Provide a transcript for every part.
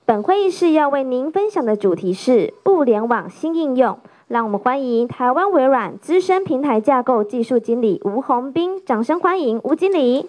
本会议室要为您分享的主题是物联网新应用。让我们欢迎台湾微软资深平台架构技术经理吴宏斌，掌声欢迎吴经理。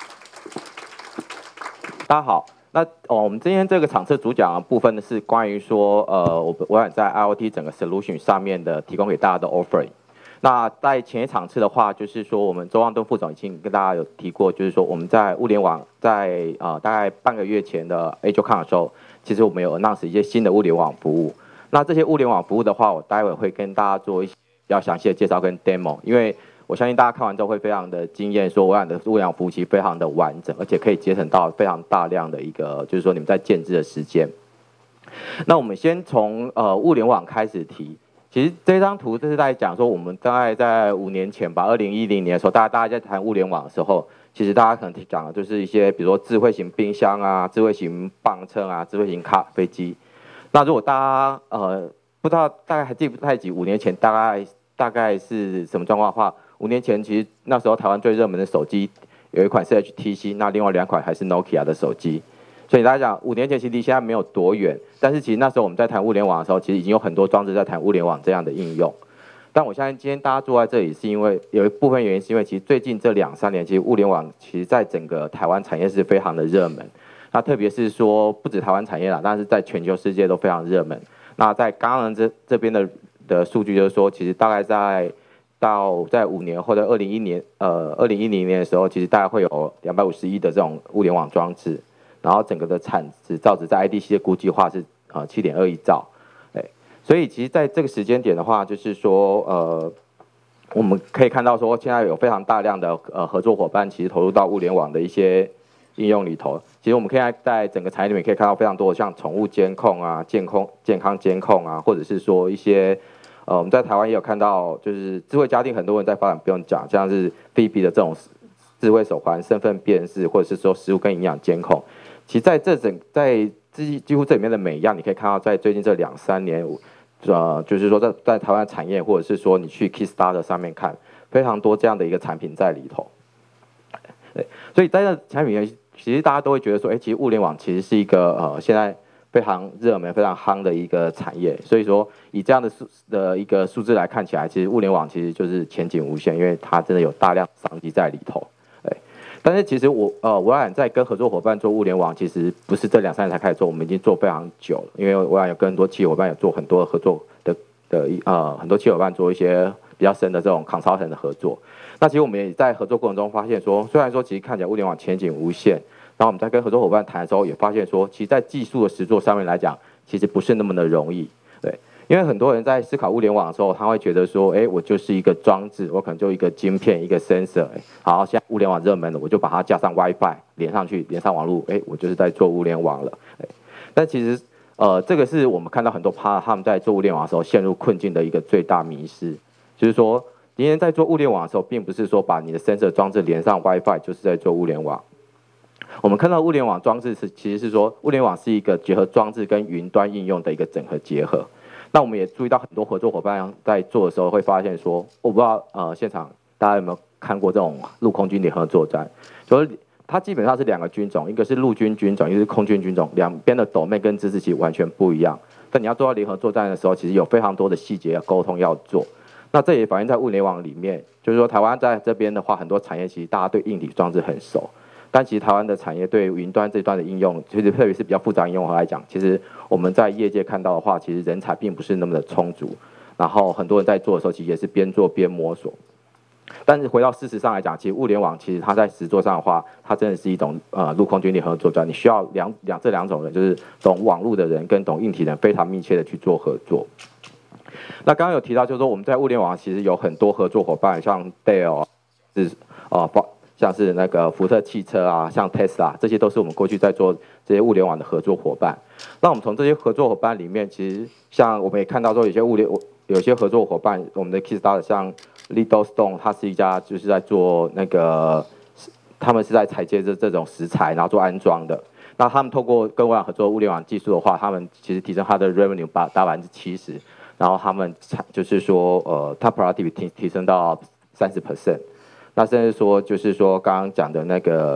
大家好，那我们今天这个场次主讲的部分呢是关于说，我微软在 IoT 整个 solution 上面的提供给大家的 offering。那在前一场次的话，就是说我们周望敦副总已经跟大家有提过，就是说我们在物联网在大概半个月前的 AgilCon 的时候，其实我们有 announce 一些新的物联网服务。那这些物联网服务的话，我待会会跟大家做一些比较详细的介绍跟 demo， 因为我相信大家看完之后会非常的惊艳，说微软的物联网服务其实非常的完整，而且可以节省到非常大量的一个，就是说你们在建制的时间。那我们先从物联网开始提。其实这张图就是在讲说，我们大概在5年前吧，2010年的时候，大家在谈物联网的时候，其实大家可能讲的就是一些，比如说智慧型冰箱啊、智慧型磅秤啊、智慧型飞机。那如果大家不知道大概还记不太起5年前大概是什么状况的话，5年前其实那时候台湾最热门的手机有一款是 HTC， 那另外2款还是 Nokia 的手机。所以大家讲5年前其实离现在没有多远，但是其实那时候我们在谈物联网的时候，其实已经有很多装置在谈物联网这样的应用。但我相信今天大家坐在这里，是因为有一部分原因是因为其实最近这2-3年，其实物联网其实在整个台湾产业是非常的热门。那特别是说不止台湾产业啦，但是在全球世界都非常热门。那在刚刚这边的数据就是说，其实大概在5年或者2010年的时候，其实大概会有250亿的这种物联网装置，然后整个的产值造纸在 IDC 的估计话是7.2亿兆，所以其实在这个时间点的话，就是说我们可以看到说现在有非常大量的合作伙伴其实投入到物联网的一些应用里头。其实我们可以在整个产业里面可以看到非常多的像宠物监控啊、健康监控啊，或者是说一些我们在台湾也有看到，就是智慧家庭很多人在发展，不用讲，像是 Phoebe 的这种智慧手环、身份辨识，或者是说食物跟营养监控。其实在几乎这里面的每一样，你可以看到在最近这2-3年，就是说在台湾产业，或者是说你去 Kickstarter 上面看，非常多这样的一个产品在里头。所以在这产品里面，其实大家都会觉得说，其实物联网其实是一个现在非常热门、非常夯的一个产业。所以说以这样的一个数字来看起来，其实物联网其实就是前景无限，因为它真的有大量商机在里头。但是其实微软在跟合作伙伴做物联网，其实不是这2-3年才开始做，我们已经做非常久了。因为微软有跟很多企业伙伴有做很多合作的很多企业伙伴做一些比较深的这种 consultant 的合作。那其实我们也在合作过程中发现说，虽然说其实看起来物联网前景无限，然后我们在跟合作伙伴谈的时候，也发现说，其实在技术的实作上面来讲，其实不是那么的容易，对。因为很多人在思考物联网的时候，他会觉得说，我就是一个装置，我可能就一个晶片、一个 sensor， 好，现在物联网热门了，我就把它加上 WiFi 连上去，连上网络，我就是在做物联网了，但其实，这个是我们看到很多 partner 他们在做物联网的时候陷入困境的一个最大迷失，就是说，今天在做物联网的时候，并不是说把你的 sensor 装置连上 WiFi 就是在做物联网。我们看到物联网装置其实是说，物联网是一个结合装置跟云端应用的一个整合结合。那我们也注意到很多合作伙伴在做的时候会发现说，我不知道现场大家有没有看过这种陆空军联合作战，就是它基本上是2个军种，一个是陆军军种，一个是空军军种，两边的domain跟知识其实完全不一样。但你要做到联合作战的时候，其实有非常多的细节沟通要做。那这也反映在物联网里面，就是说台湾在这边的话，很多产业其实大家对硬体装置很熟。但其实台湾的产业对云端这段的应用，其实特别是比较复杂应用来讲，其实我们在业界看到的话，其实人才并不是那么的充足，然后很多人在做的时候，其实也是边做边摸索。但是回到事实上来讲，其实物联网其实它在实作上的话，它真的是一种陆空军联合作战，你需要这两种人，就是懂网络的人跟懂硬体的人非常密切的去做合作。那刚刚有提到，就是说我们在物联网其实有很多合作伙伴，像 Dell 像是那个福特汽车啊，像 Tesla， 这些都是我们过去在做这些物联网的合作伙伴。那我们从这些合作伙伴里面，其实像我们也看到说，有些合作伙伴，我们的 Kickstarter 像 Lidl-Stone， 它是一家就是在做那个，他们是在采接这种食材，然后做安装的。那他们透过跟微软合作物联网技术的话，他们其实提升它的 revenue 达70%，然后他们就是说它 productivity 提升到30%。那甚至说，就是说刚刚讲的那个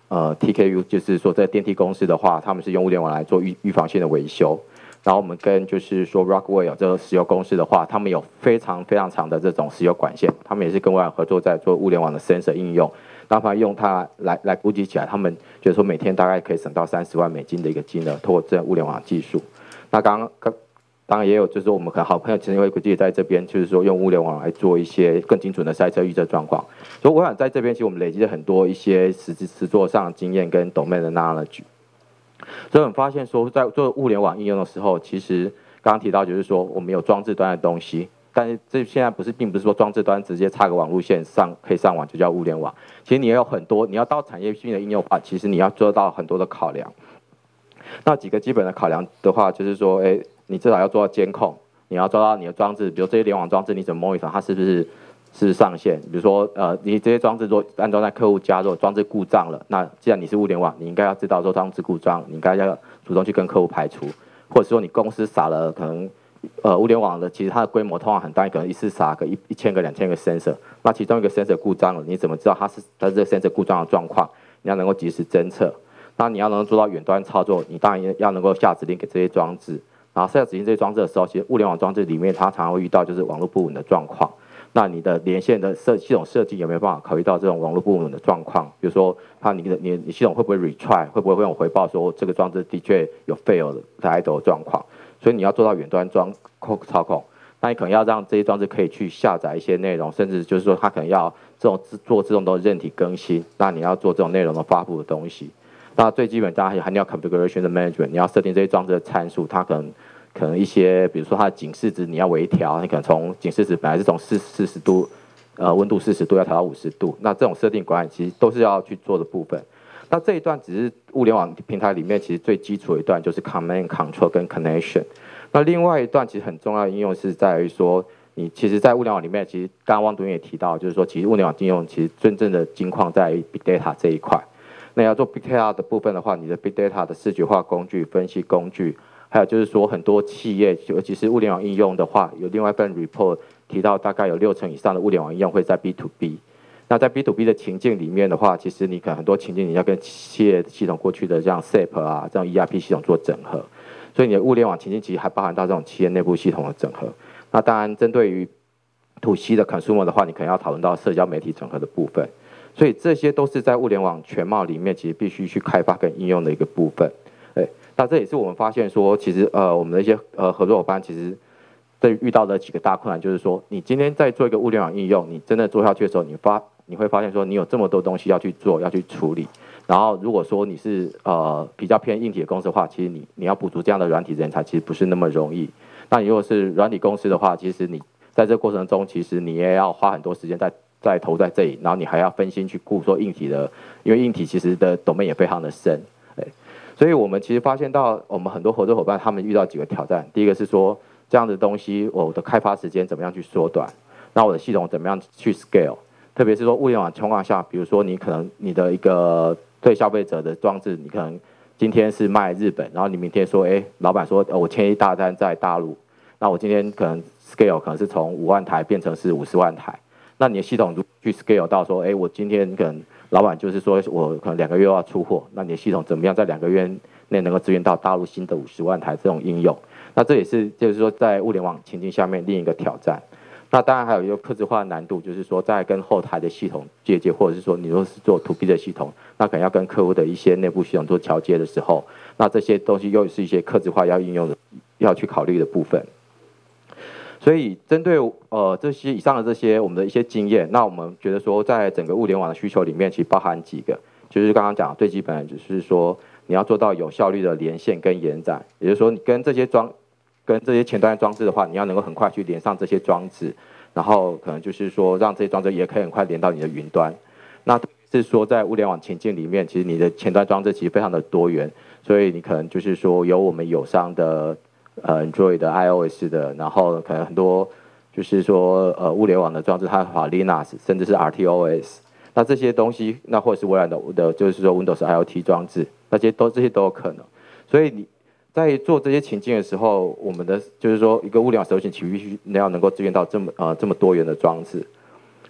TKU， 就是说在电梯公司的话，他们是用物联网来做预防性的维修。然后我们跟就是说 Rockwell 这个石油公司的话，他们有非常长的这种石油管线，他们也是跟微软合作在做物联网的 sensor 应用，让他用它来估计起来，他们觉得说每天大概可以省到30万美金的一个金额，透过这物联网技术。那当然也有，就是说我们可能好朋友其实会估计在这边，就是说用物联网来做一些更精准的赛车预测状况。所以微软在这边其实我们累积了很多一些实作上的经验跟 domain 的 knowledge。所以我们发现说，在做物联网应用的时候，其实刚刚提到就是说我们有装置端的东西，但是这现在并不是说装置端直接插个网路线可以上网就叫物联网。其实你也有很多，你要到产业性的应用的话，其实你要做到很多的考量。那几个基本的考量的话，就是说，你至少要做到监控，你要抓到你的装置，比如这些联网装置，你怎么 monitor 它是不是上线？比如说，你这些装置如果安装在客户家，如果装置故障了，那既然你是物联网，你应该要知道说装置故障，你应该要主动去跟客户排除，或者说你公司撒了可能，物联网的其实它的规模通常很大，可能一次撒个1000个、2000个 sensor， 那其中一个 sensor 故障了，你怎么知道它这个 sensor 故障的状况？你要能够及时侦测。那你要能够做到远端操作，你当然要能够下指令给这些装置。然后下指令这些装置的时候，其实物联网装置里面它常常会遇到就是网络不稳的状况。那你的连线的系统设计有没有办法考虑到这种网络不稳的状况？比如说，你系统会不会 retry， 会不会有回报说这个装置的确有 fail 的 idle 状况？所以你要做到远端操控。那你可能要让这些装置可以去下载一些内容，甚至就是说它可能要做自动的韧体更新。那你要做这种内容的发布的东西。那最基本当然还要 configuration 的 management， 你要设定这些装置的参数，它可能一些，比如说它的警示值你要微调，你可能从警示值本来是从40度，温度40度要调到50度，那这种设定管理其实都是要去做的部分。那这一段只是物联网平台里面其实最基础的一段，就是 command control 跟 connection。那另外一段其实很重要的应用是在于说，你其实在物联网里面，其实刚刚汪督也提到，就是说其实物联网应用其实真正的金矿在于 big data 这一块。那要做 Big Data 的部分的话，你的 Big Data 的视觉化工具、分析工具，还有就是说很多企业，尤其是物联网应用的话，有另外一份 report 提到，大概有60%以上的物联网应用会在 B to B。那在 B to B 的情境里面的话，其实你可能很多情境你要跟企业系统过去的像 SAP 啊这种 ERP 系统做整合，所以你的物联网情境其实还包含到这种企业内部系统的整合。那当然，针对于 To C 的 consumer 的话，你可能要讨论到社交媒体整合的部分。所以这些都是在物联网全貌里面，其实必须去开发跟应用的一个部分。那这也是我们发现说，其实我们的一些合作伙伴，其实对遇到的几个大困难，就是说，你今天在做一个物联网应用，你真的做下去的时候，你会发现说，你有这么多东西要去做，要去处理。然后如果说你是比较偏硬体的公司的话，其实你要补足这样的软体人才，其实不是那么容易。那你如果是软体公司的话，其实你在这个过程中，其实你也要花很多时间在投在这里，然后你还要分心去顾说硬体的，因为硬体其实的 domain 也非常的深，所以我们其实发现到我们很多合作伙伴他们遇到几个挑战，第一个是说这样的东西我的开发时间怎么样去缩短，那我的系统怎么样去 scale， 特别是说物联网情况下，比如说你可能你的一个对消费者的装置，你可能今天是卖日本，然后你明天说，老板说我签一大单在大陆，那我今天可能 scale 可能是从5万台变成是50万台。那你的系统如果去 scale 到说，我今天可能老板就是说我可能2个月要出货，那你的系统怎么样在2个月内能够支援到大陆新的50万台这种应用？那这也是就是说在物联网情境下面另一个挑战。那当然还有一个客制化的难度，就是说在跟后台的系统接接，或者是说你如果是做 to B 的系统，那可能要跟客户的一些内部系统做桥接的时候，那这些东西又是一些客制化要应用的要去考虑的部分。所以针对这些以上的这些我们的一些经验，那我们觉得说在整个物联网的需求里面，其实包含几个，就是刚刚讲最基本的，就是说你要做到有效率的连线跟延展，也就是说你跟这些前端的装置的话，你要能够很快去连上这些装置，然后可能就是说让这些装置也可以很快连到你的云端。那是说在物联网情境里面，其实你的前端装置其实非常的多元，所以你可能就是说有我们友商的。Android 的 iOS 的，然后可能很多就是说物联网的装置，它跑 Linux 甚至是 RTOS， 那这些东西，那或者是微软的就是说 Windows IoT 装置，这些都有可能。所以你在做这些情境的时候，我们的就是说一个物联网 solution 必须要能够支援到这么多元的装置。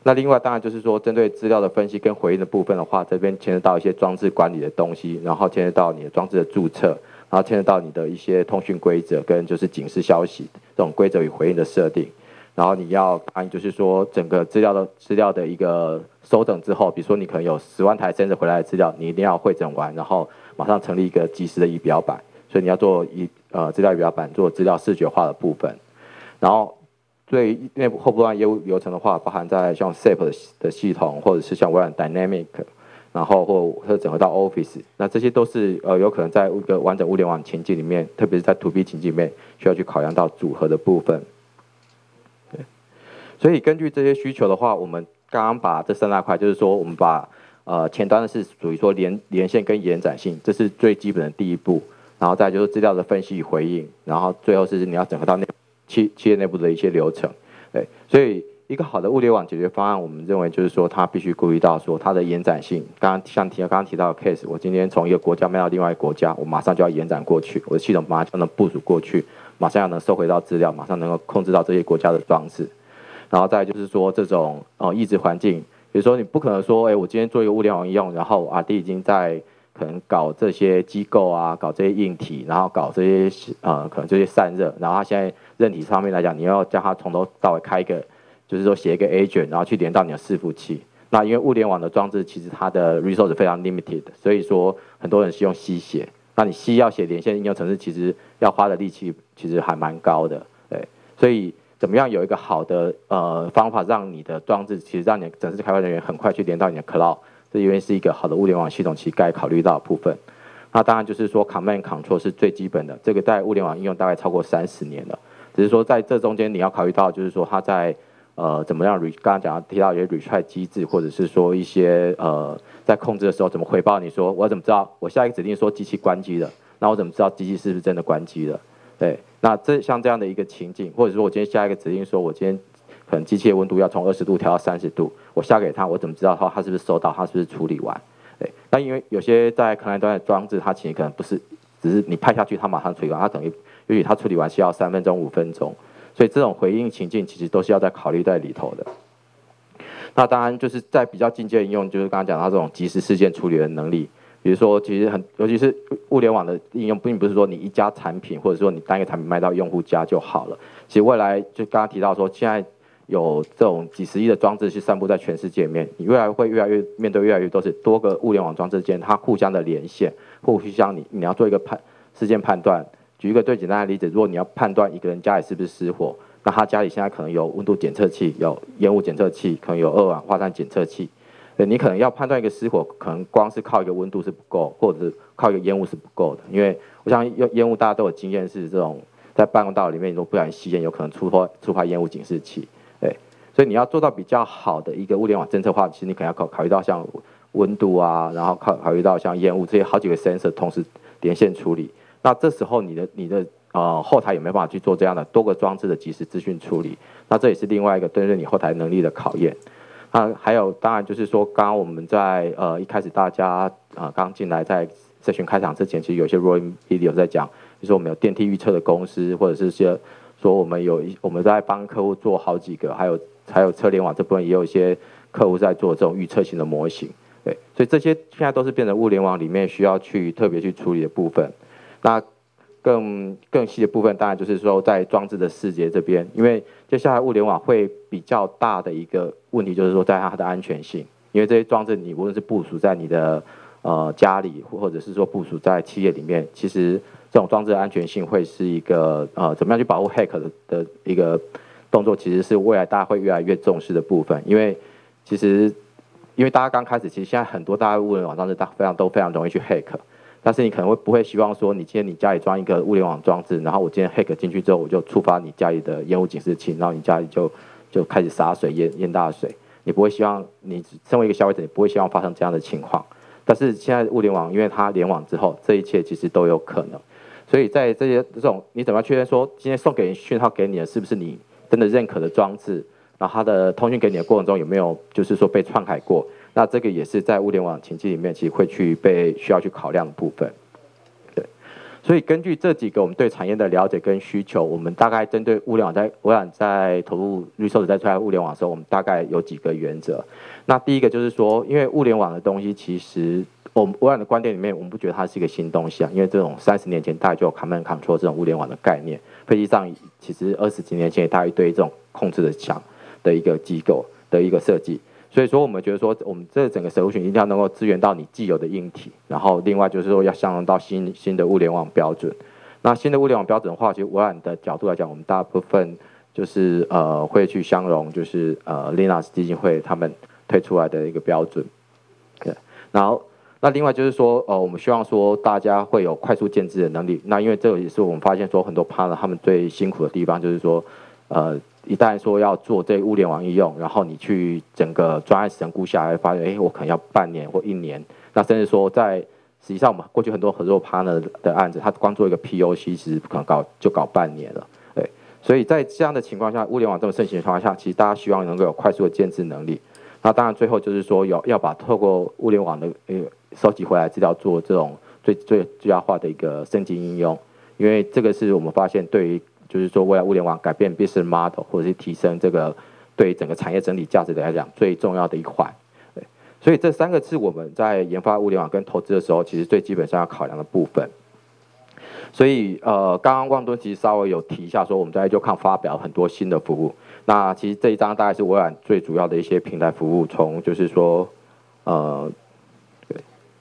那另外当然就是说，针对资料的分析跟回应的部分的话，这边牵涉到一些装置管理的东西，然后牵涉到你的装置的注册，然后牵涉到你的一些通讯规则跟就是警示消息这种规则与回应的设定。然后你要就是说整个资料的一个收整之后，比如说你可能有10万台sensor回来的资料，你一定要汇整完，然后马上成立一个即时的仪表板，所以你要做资料仪表板，做资料视觉化的部分。然后对内部后部端业务流程的话，包含在像 SAP 的系统，或者是像微软 Dynamic， 然后或者整合到 Office， 那这些都是有可能在一个完整物联网情境里面，特别是在 To B 情境里面需要去考量到组合的部分。所以根据这些需求的话，我们刚刚把这3大块，就是说我们把前端的是属于说连线跟延展性，这是最基本的第一步，然后再就是资料的分析与回应，然后最后是你要整合到企业内部的一些流程。对，所以一个好的物联网解决方案，我们认为就是说它必须顾虑到说它的延展性。刚刚提到的 case， 我今天从一个国家卖到另外一个国家，我马上就要延展过去，我的系统马上就能部署过去，马上要能收回到资料，马上能够控制到这些国家的装置。然后再就是说这种抑制环境，比如说你不可能说，我今天做一个物联网应用，然后R&D 已经在可能搞这些机构啊，搞这些硬体，然后搞这些可能这些散热，然后它现在韧体上面来讲，你要叫它从头到尾开一个，就是说写一个 agent， 然后去连到你的伺服器。那因为物联网的装置其实它的 resource 非常 limited， 所以说很多人是用 C 写。那你 C 要写连线应用程式，其实要花的力气其实还蛮高的，对，所以怎么样有一个好的方法，让你的装置其实让你的整个开发人员很快去连到你的 cloud， 这因为是一个好的物联网系统，其实该考虑到的部分。那当然就是说 command control 是最基本的，这个在物联网应用大概超过30年了，只是说在这中间你要考虑到就是说它在怎么样刚刚提到一些 retry 机制，或者是说一些在控制的时候怎么回报你说我怎么知道我下一个指令说机器关机了，那我怎么知道机器是不是真的关机了？对，那像这样的一个情境，或者说我今天下一个指令说，我今天可能机器的温度要从20度调到30度，我下给它，我怎么知道它是不是收到，它是不是处理完？对，那因为有些在 client 端的装置，它其实可能不是，只是你派下去它马上处理完，它可能也许它处理完需要3分钟、5分钟，所以这种回应情境其实都是要在考虑在里头的。那当然就是在比较进阶应用，就是刚刚讲到这种即时事件处理的能力。比如说，其实尤其是物联网的应用，并不是说你一家产品，或者说你单一个产品卖到用户家就好了。其实未来就刚刚提到说，现在有这种几十亿的装置去散布在全世界里面，你未来会面对越来越多是多个物联网装置间它互相的连线，互相你要做一个事件判断。举一个最简单的例子，如果你要判断一个人家里是不是失火，那他家里现在可能有温度检测器、有烟雾检测器，可能有二氧化碳检测器。你可能要判断一个失火，可能光是靠一个温度是不够，或者是靠一个烟雾是不够的。因为我想烟雾大家都有经验，是这种在办公道里面，如果不小心吸烟，有可能触发烟雾警示器。对，所以你要做到比较好的一个物联网侦测化，其实你可能要考虑到像温度啊，然后考虑到像烟雾这些好几个 sensor 同时连线处理。那这时候你的后台有没有办法去做这样的多个装置的即时资讯处理？那这也是另外一个对你后台能力的考验。还有当然就是说，刚刚我们在一开始大家刚进来在session开场之前，其实有一些 rolling video 在讲，就是我们有电梯预测的公司，或者是说我们在帮客户做好几个，还有车联网这部分也有一些客户在做这种预测型的模型，对，所以这些现在都是变成物联网里面需要去特别去处理的部分。那更细的部分，当然就是说在装置的视觉这边，因为接下来物联网会比较大的一个问题，就是说在它的安全性，因为这些装置你无论是部署在你的家里，或者是说部署在企业里面，其实这种装置的安全性会是一个怎么样去保护 hack 的一个动作，其实是未来大家会越来越重视的部分，因为大家刚开始，其实现在很多大家物联网装置都非常容易去 hack。但是你可能不会希望说，今天你家里装一个物联网装置，然后我今天 hack 进去之后，我就触发你家里的烟雾警示器，然后你家里就开始洒水淹大水。你不会希望，你身为一个消费者，你不会希望发生这样的情况。但是现在物联网，因为它联网之后，这一切其实都有可能。所以在这种你怎么样确认说，今天送给讯号给你的是不是你真的认可的装置？然后它的通讯给你的过程中有没有就是说被篡改过？那这个也是在物联网情境里面，其实会需要去考量的部分。对， 所以根据这几个我们对产业的了解跟需求，我们大概针对物联网微软在投入resource在推物联网的时候，我们大概有几个原则。那第一个就是说，因为物联网的东西其实我们微软的观点里面，我们不觉得它是一个新东西啊，因为这种30年前大概就有 command control 这种物联网的概念，飞机上其实20几年前也大概一堆这种控制的墙的一个机构的一个设计。所以说，我们觉得说，我们这整个 solution 一定要能够支援到你既有的硬体，然后另外就是说要相容到新的物联网标准。那新的物联网标准的话，其实微软的角度来讲，我们大部分就是会去相容，就是Linux 基金会他们推出来的一个标准。对，然后那另外就是说，我们希望说大家会有快速建制的能力。那因为这个也是我们发现说很多 partner 他们最辛苦的地方，就是说一旦说要做这物联网应用，然后你去整个专案审估下来，发现我可能要半年或1年，那甚至说在实际上我们过去很多合作 partner 的案子，他光做一个 POC 其实可能搞半年了，对，所以在这样的情况下，物联网这么盛行的情况下，其实大家希望能够有快速的建制能力。那当然最后就是说要把透过物联网的收集回来资料做这种最佳化的一个升级应用，因为这个是我们发现对于就是说，未来物联网改变 business model 或者是提升这个对整个产业整体价值来讲最重要的一环。对，所以这3个是我们在研发物联网跟投资的时候，其实最基本上要考量的部分。所以刚刚旺敦其实稍微有提一下说，我们在EduCon发表很多新的服务。那其实这一章大概是微软最主要的一些平台服务，从就是说对，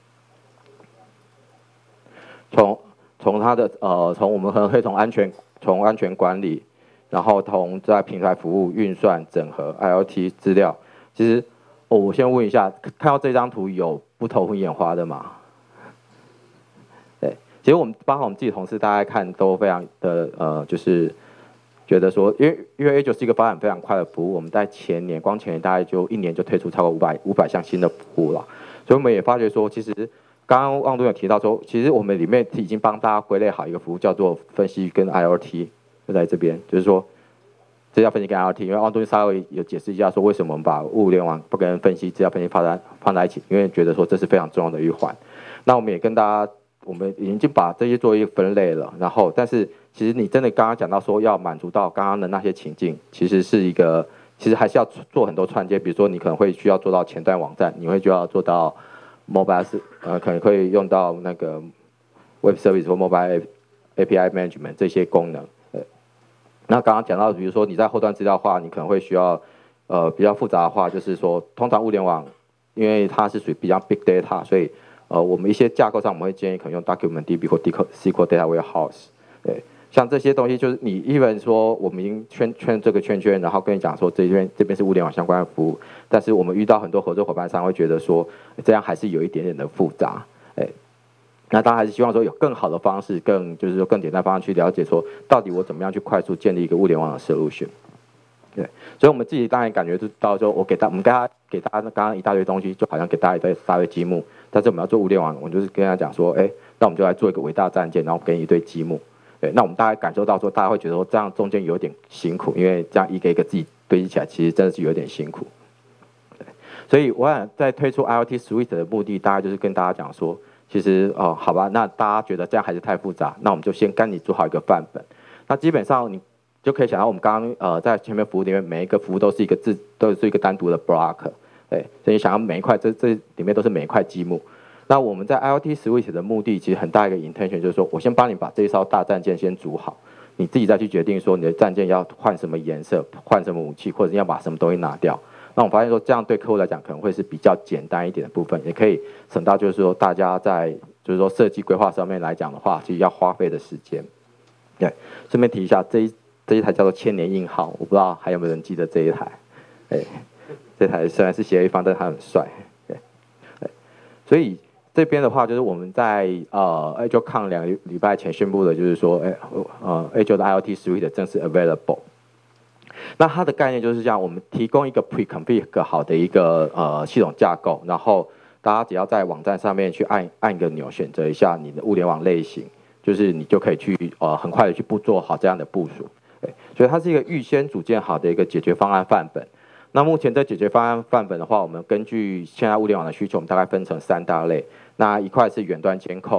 从它的从我们可能可以从安全管理，然后在平台服务、运算、整合、IoT 资料。其实我先问一下，看到这张图有不头昏眼花的吗？对，其实包括我们自己同事，大家看都非常的就是觉得说，因为 A9是一个发展非常快的服务，我们在前年大概就1年就推出超过500项新的服务了，所以我们也发觉说，其实刚刚旺敦有提到说，其实我们里面已经帮大家归类好一个服务，叫做分析跟 IoT， 就在这边，就是说资料分析跟 IoT， 因为旺敦稍微有解释一下说，为什么我们把物联网不跟分析、资料分析放在一起，因为觉得说这是非常重要的一环。那我们也跟大家，我们已经把这些做一个分类了，然后但是其实你真的刚刚讲到说要满足到刚刚的那些情境，其实还是要做很多串接，比如说你可能会需要做到前端网站，你就要做到 mobile 可能会用到那个 web service 或 mobile API management 这些功能。那刚刚讲到，比如说你在后端资料化，你可能会需要比较复杂的话，就是说通常物联网因为它是属于比较 big data， 所以我们一些架构上我们会建议可能用 DocumentDB 或 SQL Data Warehouse。对，像这些东西就是你even说我们已经圈这个圈，然后跟你讲说这边是物联网相关的服务，但是我们遇到很多合作伙伴商会觉得说这样还是有一点点的复杂，那当然还是希望说有更好的方式，就是说更简单的方式去了解说到底我怎么样去快速建立一个物联网的 solution。对，所以我们自己当然感觉到说，我们给大家刚刚一大堆东西，就好像给大家一大堆积木，但是我们要做物联网，我就是跟他讲说，那我们就来做一个伟大战舰，然后给你一堆积木。对，那我们大概感受到说，大家会觉得说这样中间有点辛苦，因为这样一个一个自己堆积起来，其实真的是有点辛苦。对，所以我想在推出 IoT Suite 的目的，大概就是跟大家讲说，其实好吧，那大家觉得这样还是太复杂，那我们就先跟你做好一个范本。那基本上你就可以想到，我们刚刚在前面服务里面，每一个服务都是一个单独的 block， 对，所以你想要每一块这里面都是每一块积木。那我们在 IoT Suite 的目的，其实很大一个 intention 就是说，我先帮你把这一艘大战舰先组好，你自己再去决定说你的战舰要换什么颜色、换什么武器，或者要把什么东西拿掉。那我发现说，这样对客户来讲可能会是比较简单一点的部分，也可以省到就是说大家在就是说设计规划上面来讲的话，其实要花费的时间。对，顺便提一下，这一台叫做千年硬号，我不知道还有没有人记得这一台。这台虽然是协议方，但它很帅。对，所以这边的话，就是我们在EduCon 2个礼拜前宣布的，就是说，Azure 的 IoT Suite 正式 available。那它的概念就是这样，我们提供一个 pre-config 好的一个系统架构，然后大家只要在网站上面去按一个钮，选择一下你的物联网类型，就是你就可以去很快的去做好这样的部署。对，所以它是一个预先组建好的一个解决方案范本。那目前这解决方案范本的话，我们根据现在物联网的需求，我们大概分成3大类。那一块是远端监控，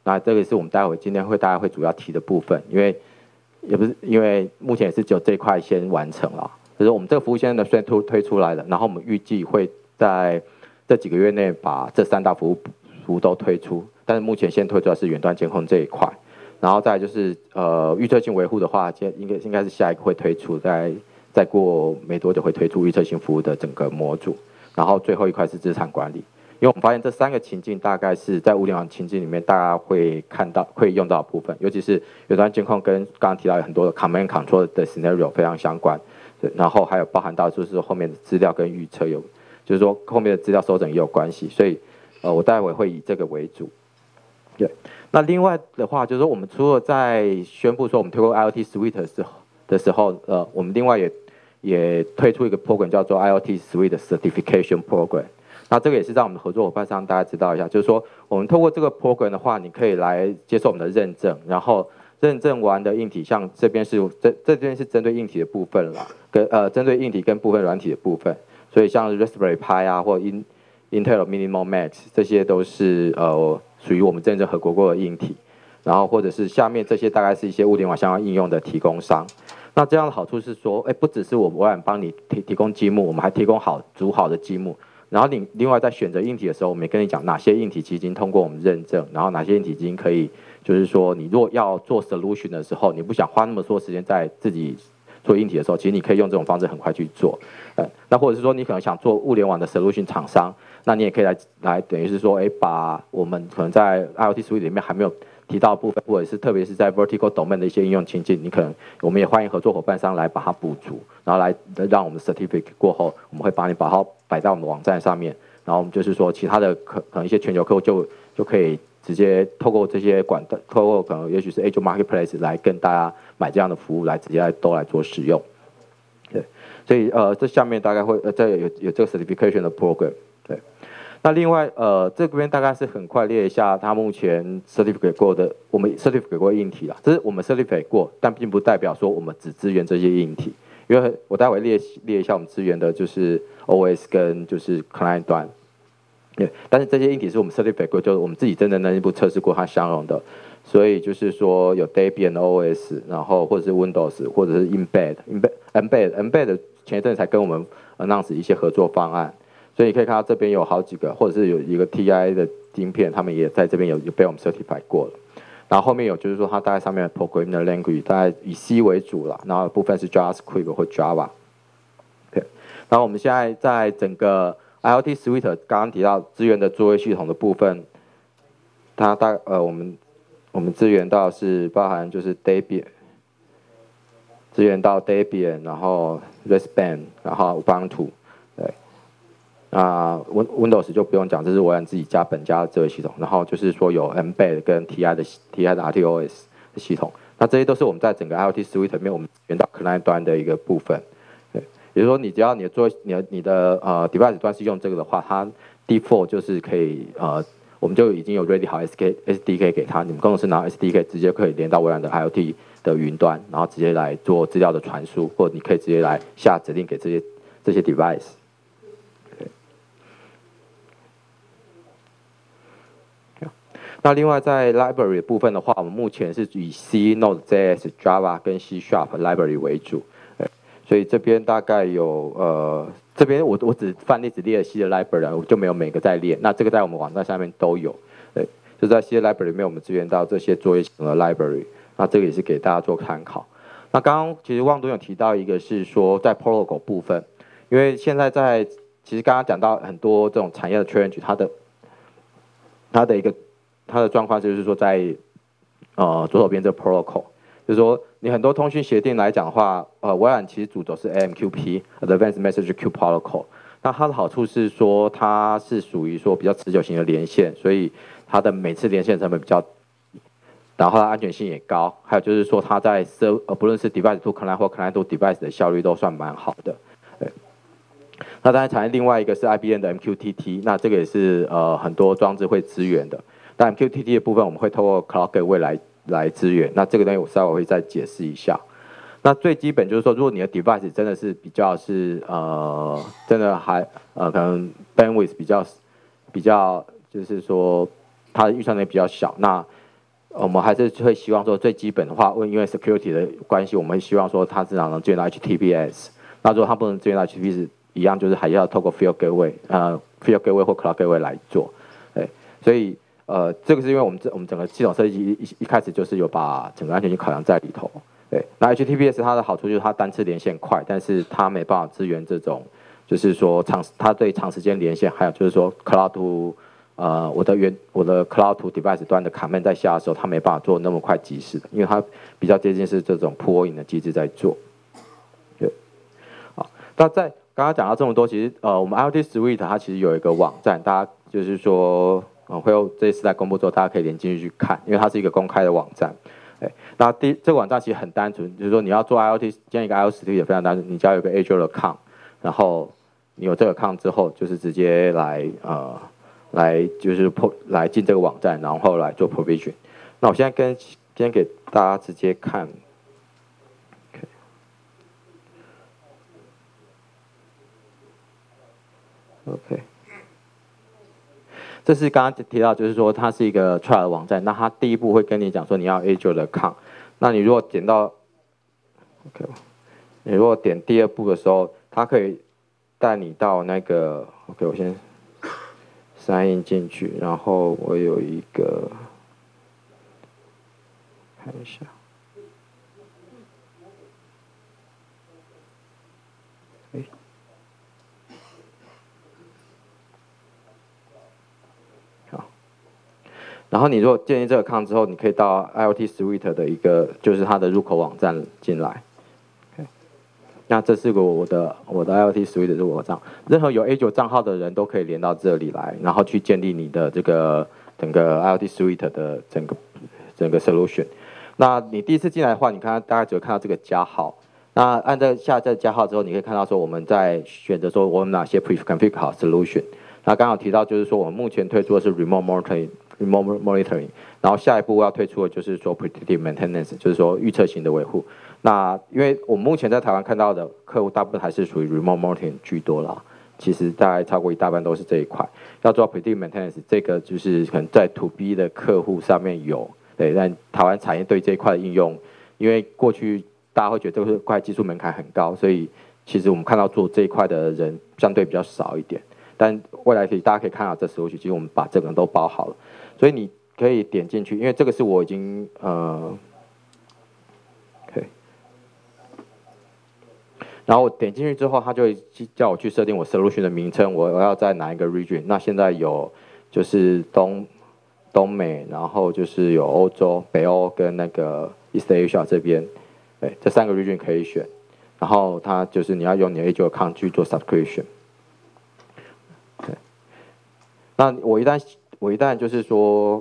那这个是我们今天大家会主要提的部分，因为目前也是只有这一块先完成了，就是我们这个服务现在虽然推出来了，然后我们预计会在这几个月内把这3大服务都推出，但是目前先推出的是远端监控这一块，然后再来就是预测性维护的话，应该是下一个会推出，再过没多久会推出预测性服务的整个模组，然后最后一块是资产管理。因为我们发现这3个情境大概是在物联网情境里面大家会用到的部分，尤其是远端监控跟刚刚提到有很多的 command control 的 scenario 非常相关，然后还有包含到就是后面的资料跟预测就是说后面的资料收整也有关系，所以我待会会以这个为主。对，那另外的话就是说我们除了在宣布说我们推过 IoT Suite 的时候，我们另外也推出一个 program 叫做 IoT Suite Certification Program。那这个也是让我们的合作伙伴上大家知道一下，就是说我们透过这个 program 的话，你可以来接受我们的认证，然后认证完的硬体，像这边是针对硬体的部分啦，针对硬体跟部分软体的部分，所以像 Raspberry Pi 啊或 Intel Minimal Max 这些都是属于我们认证合格过的硬体，然后或者是下面这些大概是一些物联网相关应用的提供商。那这样的好处是说，不只是我微软帮你提供积木，我们还提供组好的积木。然后你另外在选择硬体的时候，我们也跟你讲哪些硬体已经通过我们认证，然后哪些硬体已经可以，就是说你如果要做 solution 的时候，你不想花那么多时间在自己做硬体的时候，其实你可以用这种方式很快去做。那或者是说你可能想做物联网的 solution 厂商，那你也可以来等于是说，把我们可能在 IoT Suite 里面还没有提到的部分，或者是特别是在 vertical domain 的一些应用情境，我们也欢迎合作伙伴商来把它补足，然后来让我们的 certificate 过后，我们会把它摆在我们的网站上面，然后我们就是说其他的可能一些全球客户就可以直接透过这些透过可能也许是 Azure Marketplace 来跟大家买这样的服务，直接都来做使用。对，所以这下面大概会这有这个 certification 的 program。对。那另外，这边大概是很快列一下它目前 certificate 过的，我们 certificate 过硬体啦，这是我们 certificate 过，但并不代表说我们只支援这些硬体，因为我待会列一下我们支援的就是 OS 跟就是 client 端，对，但是这些硬体是我们 certificate 过，就是我们自己真的内部测试过它相容的，所以就是说有 Debian OS， 然后或者是 Windows， 或者是 Embed 前一阵才跟我们announce一些合作方案。所以你可以看到这边有好几个，或者是有一个 TI 的晶片，他们也在这边有被我们 certify 过了。然后后面有就是说它大概上面的 programming 的 language 大概以 C 为主了，然后部分是 JavaScript 或 Java。对，然后我们现在在整个 IoT Suite 刚刚提到支援的作业系统的部分，我们支援到是包含就是 Debian， 支援到 Debian， 然后 Raspberry， 然后 Ubuntu。那 Windows 就不用讲，这是微软自己本家的作业系统。然后就是说有 Embed 跟 TI 的 RTOS 的系统，那这些都是我们在整个 IoT Suite 里面我们支援到 client 端的一个部分。对，也就是说你只要你的device 端是用这个的话，它 default 就是可以我们就已经有 ready 好 SDK 给它，你们工程师拿 SDK 直接可以连到微软的 IoT 的云端，然后直接来做资料的传输，或者你可以直接来下指令给这些 device。那另外在 library 的部分的话，我们目前是以 C、Node.js、Java 跟 C# library 为主，所以这边大概有这边我只范例只列了 C 的 library， 我就没有每个在列。那这个在我们网站上面都有，对，就在 C 的 library 里面我们支援到这些作业系统的 library， 那这个也是给大家做参考。那刚刚其实旺东有提到一个是说在 protocol 部分，因为现在其实刚刚讲到很多这种产业的 challenge， 它的状况就是说在左手边这个 protocol， 就是说你很多通讯协定来讲的话，微软其实主轴是 AMQP Advanced Message Queue Protocol， 那它的好处是说它是属于说比较持久型的连线，所以它的每次连线成本比较低，然后它安全性也高，还有就是说它在不论是 device to client 或 client to device 的效率都算蛮好的。对，那当然产业另外一个是 IBM 的 MQTT， 那这个也是很多装置会支援的。但 MQTT 的部分我们会透过 Cloud Gateway 来支援，那这个东西我稍微会再解释一下。那最基本就是说，如果你的 device 真的是比较是真的还可能 bandwidth 比较就是说它的预算能力比较小，那我们还是会希望说最基本的话，因为 security 的关系，我们会希望说它至少能支援到 HTTPS。那如果它不能支援到 HTTPS，一样就是还要透过 Field Gateway，Field Gateway 或 Cloud Gateway 来做。对，所以这个是因为我们整个系统设计一开始就是有把整个安全性考量在里头。对，那 HTTPS 它的好处就是它单次连线快，但是它没办法支援这种，就是说它对长时间连线，还有就是说 Cloud to 我的 Cloud to Device 端的 command 在下的时候，它没办法做那么快及时的，因为它比较接近是这种 pull in 的机制在做。对，好，那在刚刚讲到这么多，其实我们 IoT Suite 它其实有一个网站，大家就是说会有这一次在公布之后，大家可以连进去看，因为它是一个公开的网站。对，那这个网站其实很单纯，就是说你要做 IoT 建一个 IoT Suite 也非常单纯，你只要有个 Azure 的 account， 然后你有这个 account 之后，就是直接来进这个网站，然后来做 provision。那我现在先给大家直接看。OK， 这是刚刚提到，就是说它是一个 trial 的网站。那它第一步会跟你讲说你要 Azure 的 account。那你如果点到 OK， 你如果点第二步的时候，它可以带你到那个 OK， 我先sign in 进去，然后我有一个看一下。然后你如果建立这个 account 之后，你可以到 IoT Suite 的一个就是它的入口网站进来。那这是我的 IoT Suite 的入口账，任何有 A9 账号的人都可以连到这里来，然后去建立你的这个整个 IoT Suite 的整个 solution。那你第一次进来的话，你大概只会看到这个加号。那按照下这个加号之后，你可以看到说我们在选择说我们哪些 pre-config 好 solution。那刚好提到就是说我们目前推出的是 remote monitoring， 然后下一步要推出的就是说 predictive maintenance， 就是说预测型的维护。那因为我们目前在台湾看到的客户大部分还是属于 remote monitoring 居多啦，其实大概超过一大半都是这一块。要做 predictive maintenance， 这个就是可能在 to B 的客户上面有，对，但台湾产业对这一块的应用，因为过去大家会觉得这块技术门槛很高，所以其实我们看到做这一块的人相对比较少一点。但未来大家可以看到这15区，其实我们把这个都包好了，所以你可以点进去，因为这个是我已经OK， 然后我点进去之后，它就会叫我去设定我 solution 的名称，我要在哪一个 region。那现在有就是东美，然后就是有欧洲、北欧跟那个 East Asia 这边，对，这3个 region 可以选，然后它就是你要用你的 Azure account 去做 subscription。那我一旦就是说，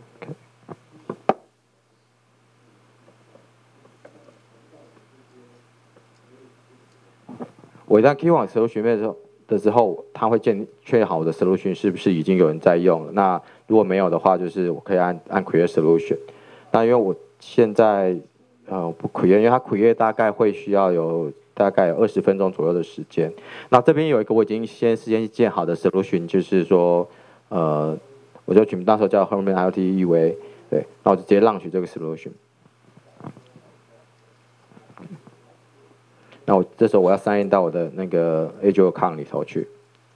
我一旦 key 往 solution 的时候，它会确认好我的 solution 是不是已经有人在用了。那如果没有的话，就是我可以按 create solution。那因为我现在不 create， 因为它 create 大概会需要大概有20分钟左右的时间。那这边有一个我已经事先建好的 solution， 就是说我就取名那时候叫 Home IoT EUA， 对，那我就直接 launch 这个 solution。那我这时候我要 sign in 到我的那个 Azure account 里头去。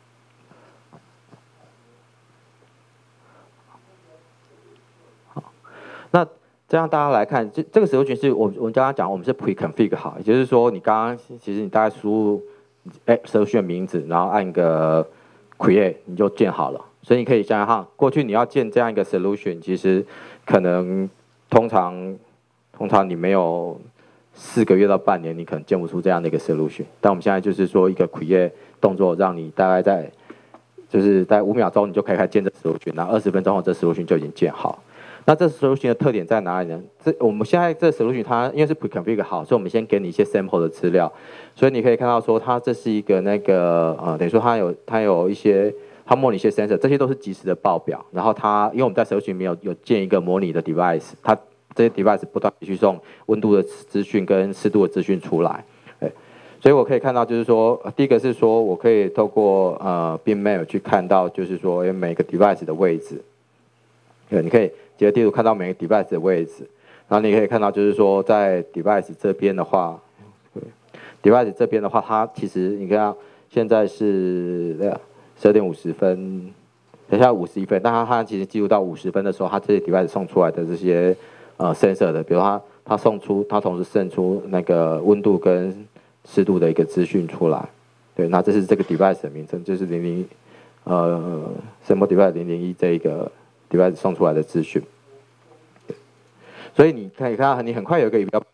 好，那这样大家来看，这个 solution 是我们刚刚讲，我们是 pre-config 好，也就是说你刚刚其实你大概输入solution 名字，然后按个 create， 你就建好了。所以你可以想想看，过去你要建这样一个 solution， 其实可能通常你没有4个月到半年，你可能建不出这样的一个 solution。但我们现在就是说一个 create 动作，让你大概在5秒钟，你就可以开始建这 solution， 然后20分钟后这 solution 就已经建好。那这 solution 的特点在哪里呢？我们现在这 solution 它因为是 pre-config 好，所以我们先给你一些 sample 的资料，所以你可以看到说它这是一个那个等于说它有一些。它模拟一些 sensor， 这些都是即时的报表。然后因为我们在 solution 里面有建一个模拟的 device， 它这些 device 不断去送温度的资讯跟湿度的资讯出来。对，所以我可以看到就是说，第一个是说我可以透过Beam Map 去看到就是说每个 device 的位置。 对，你可以结合地图看到每个 device 的位置，然后你可以看到就是说在 device 这边的话，device 这边的话，它其实你看现在是12点50分，等下51分，但它其实记录到50分的时候，它这些 device 送出来的这些sensor 的，比如它同时送出那个温度跟湿度的一个资讯出来，对，那这是这个 device 的名称，就是什么 device 001这一个 device 送出来的资讯，所以你可以看到你很快有一个仪表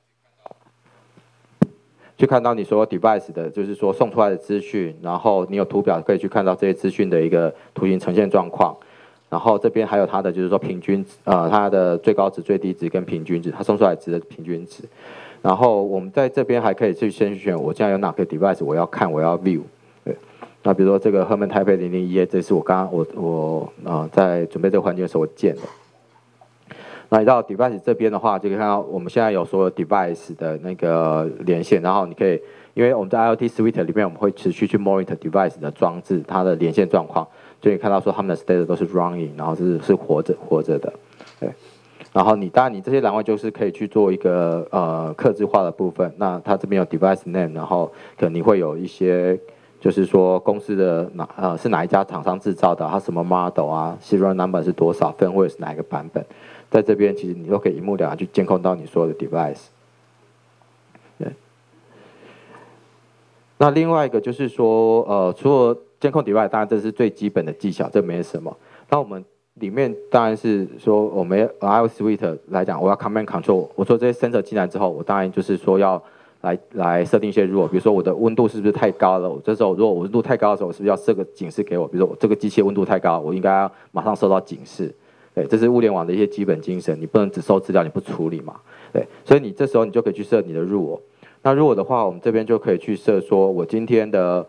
去看到你所有 device 的，就是说送出来的资讯，然后你有图表可以去看到这些资讯的一个图形呈现状况，然后这边还有它的就是说平均它的最高值、最低值跟平均值，它送出来值的平均值。然后我们在这边还可以去先选我现在有哪个 device 我要看，我要 view。对，那比如说这个 Herman Taipei 001，这是我在准备这个环境的时候我建的。那你到 device 这边的话，就可以看到我们现在有所有 device 的那个连线，然后你可以，因为我们在 IoT Suite 里面，我们会持续去 monitor device 的装置它的连线状况，所以你看到说他们的 state 都是 running， 然后是活着的，对。然后当然你这些栏位就是可以去做一个客制化的部分，那它这边有 device name， 然后可能你会有一些就是说公司的是哪一家厂商制造的，它什么 model 啊 ，serial number 是多少，分会是哪一个版本。在这边其实你都可以一目了然去监控到你所有的 device。对。那另外一个就是说，除了监控 device， 当然这是最基本的技巧，这没什么。那我们里面当然是说，我们 iOS Suite 来讲，我要 command control， 我做这些 sensor 进来之后，我当然就是说要来设定一些 rule， 比如说我的温度是不是太高了？我这时候如果我温度太高的时候，我是不是要设个警示给我？比如说我这个机器温度太高，我应该要马上收到警示。对，这是物联网的一些基本精神，你不能只收资料，你不处理嘛？对，所以你这时候你就可以去设你的 rule。那 rule 的话，我们这边就可以去设说，我今天的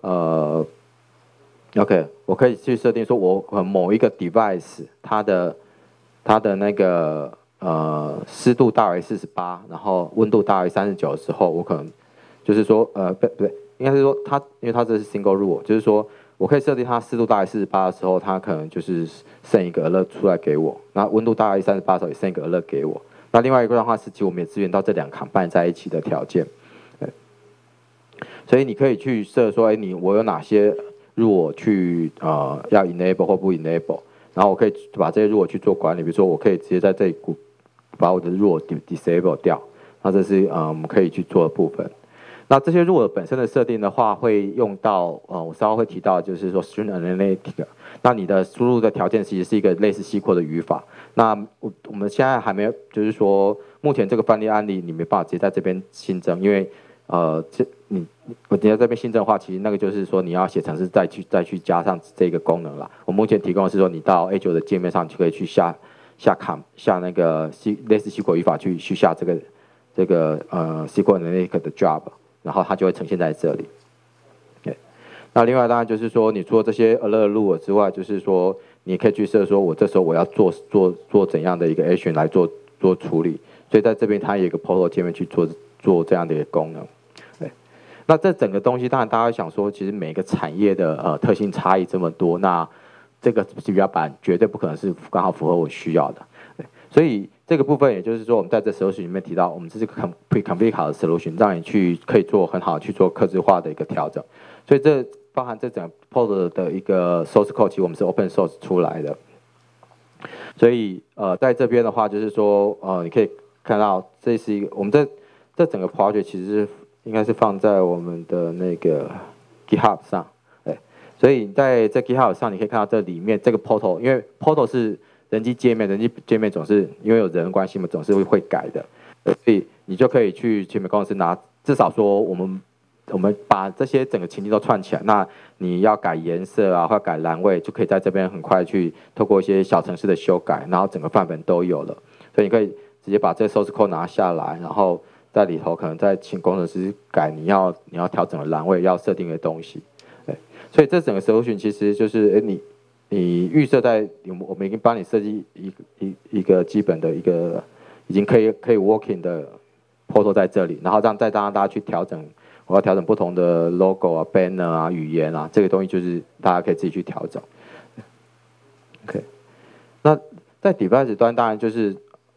OK， 我可以去设定说，我某一个 device 它的那个湿度大于48，然后温度大于39的时候，我可能就是说不对，应该是说因为它这是 single rule， 就是说我可以设定它湿度大于48的时候，它可能就是剩一个 alert 出来给我，那温度大于38的时候也剩一个 alert 给我。那另外一个的话是，其实我们也支援到这两 combine 在一起的条件，对，所以你可以去设说，我有哪些rule去要 enable 或不 enable， 然后我可以把这些rule去做管理，比如说我可以直接在这里把我的rule disable 掉，那这是我们可以去做的部分。那这些rule本身的设定的话，会用到我稍后会提到，就是说 string analytic。那你的输入的条件其实是一个类似 SQL 的语法。那我们现在还没有，就是说目前这个范例案例你没办法直接在这边新增，因为我直接在这边新增的话，其实那个就是说你要写程式再去加上这个功能了。我目前提供的是说，你到 Azure 的界面上就可以去下那个类似 SQL 语法去下这个SQL Analytic 的 job。然后它就会呈现在这里。对，那另外当然就是说，你除了这些 alert rule 之外，就是说你可以去设说，我这时候我要做怎样的一个 action 来做处理。所以在这边它有一个 portal 界面去做这样的一个功能。对，那这整个东西当然大家会想说，其实每个产业的特性差异这么多，那这个比较版绝对不可能是刚好符合我需要的。对，所以这个部分也就是说，我们在这 solution 里面提到，我们这是个 pre-configure 的 solution， 让你可以做很好去做客制化的一个调整。所以这包含这整个 pod 的一个 source code， 其实我们是 open source 出来的。所以在这边的话，就是说你可以看到，这是一个我们这整个 project 其实应该是放在我们的那个 GitHub 上。对，所以在这 GitHub 上，你可以看到这里面这个 portal， 因为 portal 是人机界面总是因为有人关系嘛，总是会改的，所以你就可以去前面公司至少说我们把这些整个情境都串起来，那你要改颜色啊，或改栏位，就可以在这边很快去透过一些小程式的修改，然后整个范本都有了，所以你可以直接把这 source code 拿下来，然后在里头可能再请工程师改你要调整的栏位，要设定的东西，对，所以这整个 solution 其实就是你预设在我们已经帮你设计一个基本的一个已经可以 working 的 portal 在这里，然后再让大家去调整，我要调整不同的 logo 啊、banner 啊、语言啊，这个东西就是大家可以自己去调整。OK， 那在 device 端当然就是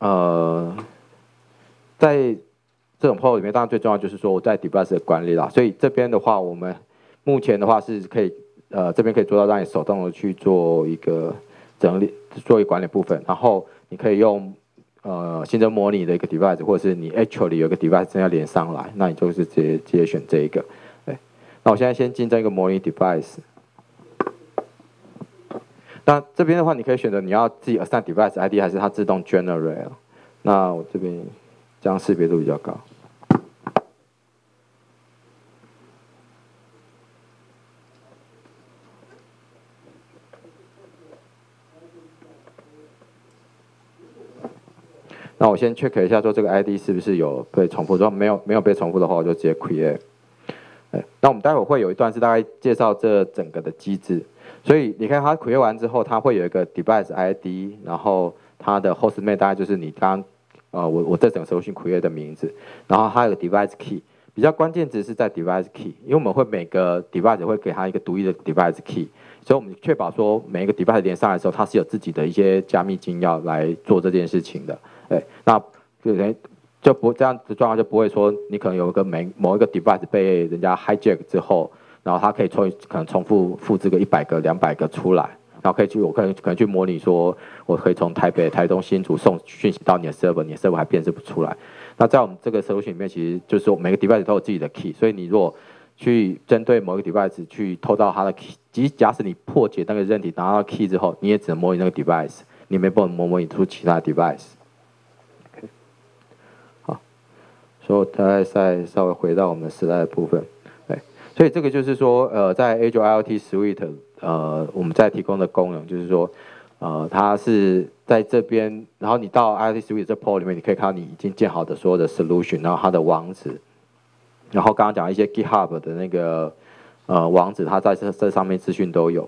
在这种 portal 里面，当然最重要就是说我在 device 的管理啦。所以这边的话，我们目前的话是可以这边可以做到让你手动的去做一个整理、做一个管理部分，然后你可以用新增模拟的一个 device， 或者是你 actually 有一个 device 正要连上来，那你就是直接选这一个。对，那我现在先新增一个模拟 device。那这边的话，你可以选择你要自己 assign device ID 还是它自动 generate。那我这边这样识别度比较高。那我先 check 一下，说这个 ID 是不是有被重复，如果没有被重复的话，我就直接 create。那我们待会会有一段是大概介绍这整个的机制，所以你看它 create 完之后，它会有一个 device ID， 然后它的 hostname 大概就是你刚我这整个 solution create 的名字，然后它有个 device key， 比较关键值是在 device key， 因为我们会每个 device 会给它一个独立的 device key， 所以我们确保说每一个 device 连上来的时候，它是有自己的一些加密金钥来做这件事情的。对，那就不这样子状况就不会说你可能有一个某一个 device 被人家 hijack 之后，然后它可以可能重复复制个100个、200个出来，然后我可能去模拟说，我可以从台北、台东、新竹送讯息到你的 server， 你的 server 还辨识不出来。那在我们这个 solution 里面，其实就是说每个 device 都有自己的 key， 所以你如果去针对某一个 device 去偷到它的 key， 假使你破解那个韧体拿到 key 之后，你也只能模拟那个 device， 你没办法模拟出其他的 device。所以我大概再稍微回到我们的时代的部分，对，所以这个就是说，在 Azure IoT Suite， 我们在提供的功能就是说，它是在这边，然后你到 IoT Suite 这 portal 里面，你可以看到你已经建好的所有的 solution， 然后它的网址，然后刚刚讲一些 GitHub 的那个网址，它在这上面资讯都有。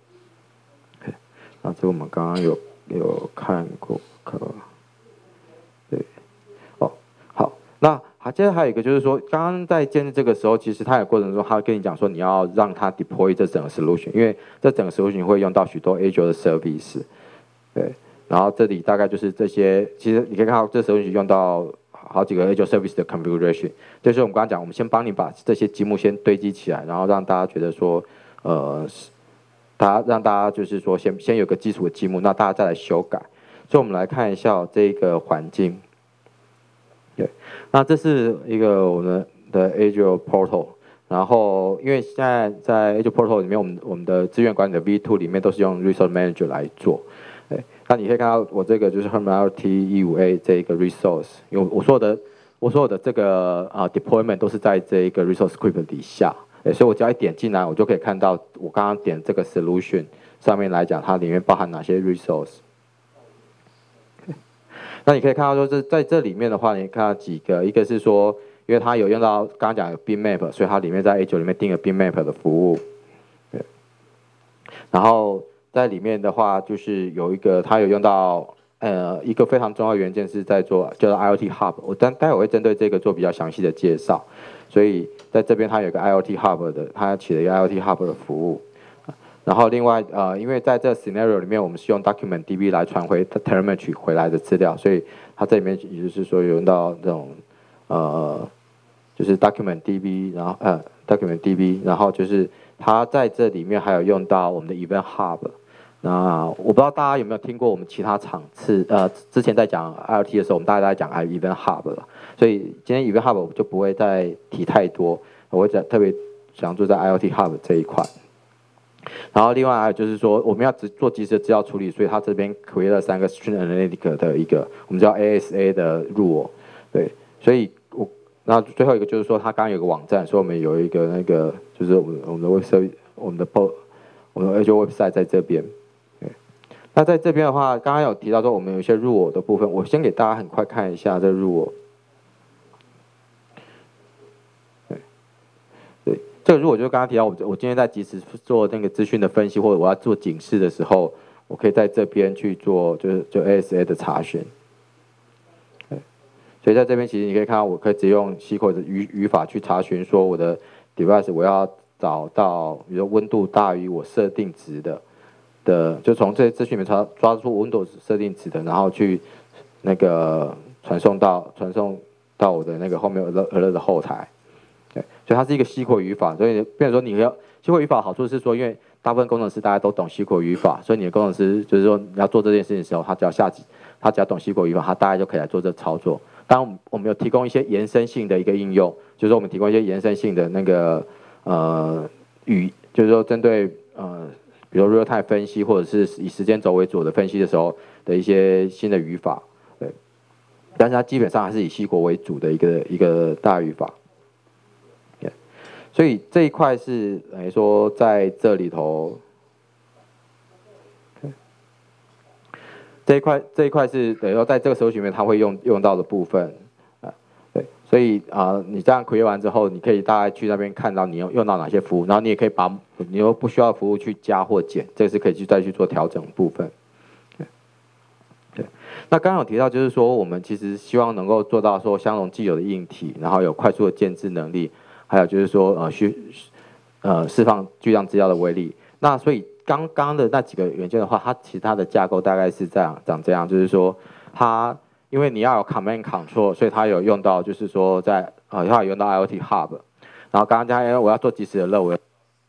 那这我们刚刚有看过，对，哦，好。那接着还有一个就是说，刚刚在建立这个时候，其实它有过程中，它会跟你讲说，你要让它 deploy 这整个 solution， 因为这整个 solution 会用到许多 Azure 的 service， 对。然后这里大概就是这些，其实你可以看到这 solution 用到好几个 Azure service 的 configuration， 就是我们刚刚讲，我们先帮你把这些积木先堆积起来，然后让大家觉得说，让大家就是说先有个基础的积木，那大家再来修改。所以我们来看一下这个环境。对，那这是一个我们的 Azure Portal， 然后因为现在在 Azure Portal 里面，我们的资源管理的 V2 里面都是用 Resource Manager 来做。对，那你可以看到我这个就是 Herman IoT 15A 这一个 resource， 因为我所有的这个deployment 都是在这一个 resource script 底下，所以我只要一点进来，我就可以看到我刚刚点这个 solution 上面来讲，它里面包含哪些 resource。那你可以看到说，在这里面的话，你看到几个，一个是说，因为它有用到刚刚讲的 Bitmap， 所以它里面在 A9 里面定了 Bitmap 的服务。对。然后在里面的话，就是有一个它有用到一个非常重要的元件是在做叫做 IoT Hub， 我待会会针对这个做比较详细的介绍。所以在这边它有一个 IoT Hub 的，它起了一个 IoT Hub 的服务。然后另外因为在这 scenario 里面，我们是用 document DB 来传回 telemetry 回来的资料，所以它这里面也就是说有用到这种就是 document DB， 然后document DB， 然后就是它在这里面还有用到我们的 event hub。那我不知道大家有没有听过我们其他场次之前在讲 IoT 的时候，我们大家在讲 event hub 了，所以今天 event hub 我就不会再提太多，我会特别想做在 IoT hub 这一块。然后另外还有就是说，我们要做即时的资料处理，所以它这边 create 了3个 Stream Analytic 的一个我们叫 ASA 的 rule， 对，所以那最后一个就是说，它刚刚有个网站，所以我们有一个那个就是我们的 website， 我们的 Azure website 在这边。对，那在这边的话，刚刚有提到说我们有一些 rule 的部分，我先给大家很快看一下这 rule。这个如果就刚刚提到，我今天在即时做那个资讯的分析，或者我要做警示的时候，我可以在这边去做就 ASA 的查询。所以在这边其实你可以看到，我可以直接用 SQL 的语法去查询，说我的 device 我要找到，比如说温度大于我设定值的， 就从这些资讯里面抓出 Windows 设定值的，然后去那个传送到我的那个后面 alert 的后台。对，所以它是一个 SQL 语法，所以变成说你要 SQL 语法的好处是说，因为大部分工程师大家都懂 SQL 语法，所以你的工程师就是说你要做这件事情的时候，他只要懂 SQL 语法，他大概就可以来做这操作。当然，我们有提供一些延伸性的一个应用，就是说我们提供一些延伸性的那个就是说针对比如 real time 分析或者是以时间轴为主的分析的时候的一些新的语法，对，但是它基本上还是以 SQL 为主的一个大语法。所以这一块是等于说在这里头，这一块是等于说在这个搜寻里面它会用到的部分，对，所以你这样 create 完之后，你可以大概去那边看到你用到哪些服务，然后你也可以把你有不需要的服务去加或减，这个是可以再去做调整的部分。对，那刚刚有提到就是说我们其实希望能够做到说相容既有的硬体，然后有快速的建置能力。还有就是说，释放巨量资料的威力。那所以刚刚的那几个元件的话，它其他的架构大概是长这样，就是说它因为你要有 command control， 所以它有用到就是说它有用到 IoT Hub。然后刚刚我要做即时的热，我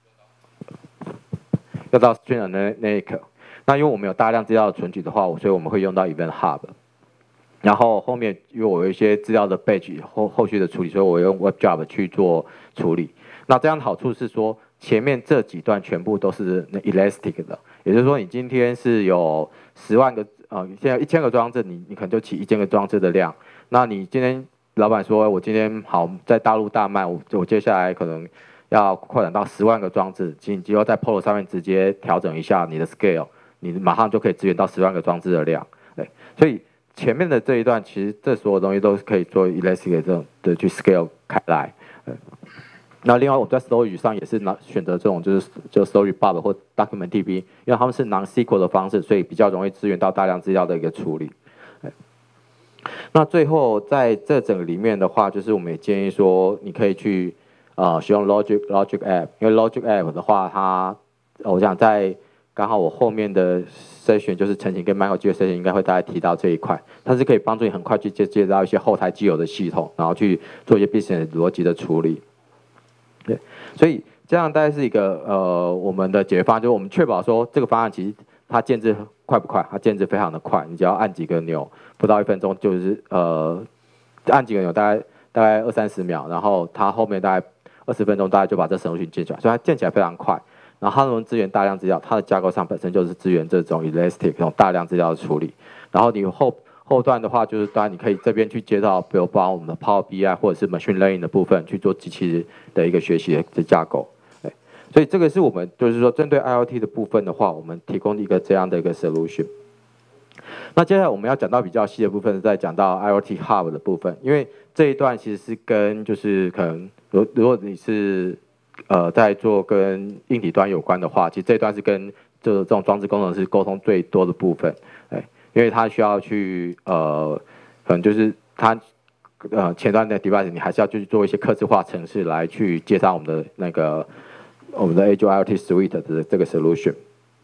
要到 Stream Analytics。那因为我们有大量资料的存取的话，所以我们会用到 Event Hub。然后后面因为我有一些资料的 batch 后续的处理，所以我用 WebDrive 去做处理。那这样的好处是说，前面这几段全部都是 elastic 的，也就是说你今天是有10万个现在1000个装置，你可能就起1000个装置的量。那你今天老板说我今天好在大陆大卖，我接下来可能要扩展到10万个装置，其实你只要在 Polo 上面直接调整一下你的 scale， 你马上就可以支援到10万个装置的量。对，所以前面的这一段，其实这所有东西都是可以做 elastic 这种的去 scale 开来。那另外我在 storage 上也是选择这种就 storage bub 或 document DB， 因为他们是 non-SQL 的方式，所以比较容易支援到大量资料的一个处理。那最后在这整个里面的话，就是我们也建议说，你可以去使用 Logic App， 因为 Logic App 的话，我想在刚好我后面的 session 就是陈晴跟 Michael 这个 session 应该会大概提到这一块，它是可以帮助你很快去接到一些后台既有的系统，然后去做一些 business 逻辑的处理。对，所以这样大概是一个我们的解决方案，就是我们确保说这个方案其实它建置快不快？它建置非常的快，你只要按几个钮，不到1分钟就是按几个钮大概20-30秒，然后它后面大概20分钟大概就把这solution建起来，所以它建起来非常快。然后它能支援大量资料，它的架构上本身就是支援这种 elastic 这种大量资料的处理。然后你后段的话，就是当然你可以这边去接到，比如包含我们的 Power BI 或者是 Machine Learning 的部分去做机器的一个学习的架构。对，所以这个是我们就是说针对 IoT 的部分的话，我们提供一个这样的一个 solution。那接下来我们要讲到比较细的部分，是在讲到 IoT Hub 的部分，因为这一段其实是跟就是可能如果你是在做跟硬体端有关的话，其实这一段是跟这种装置工程师沟通最多的部分，因为他需要去可能就是他前端的 device 你还是要去做一些客制化程式来去介绍我们的Azure IoT Suite 的这个 solution。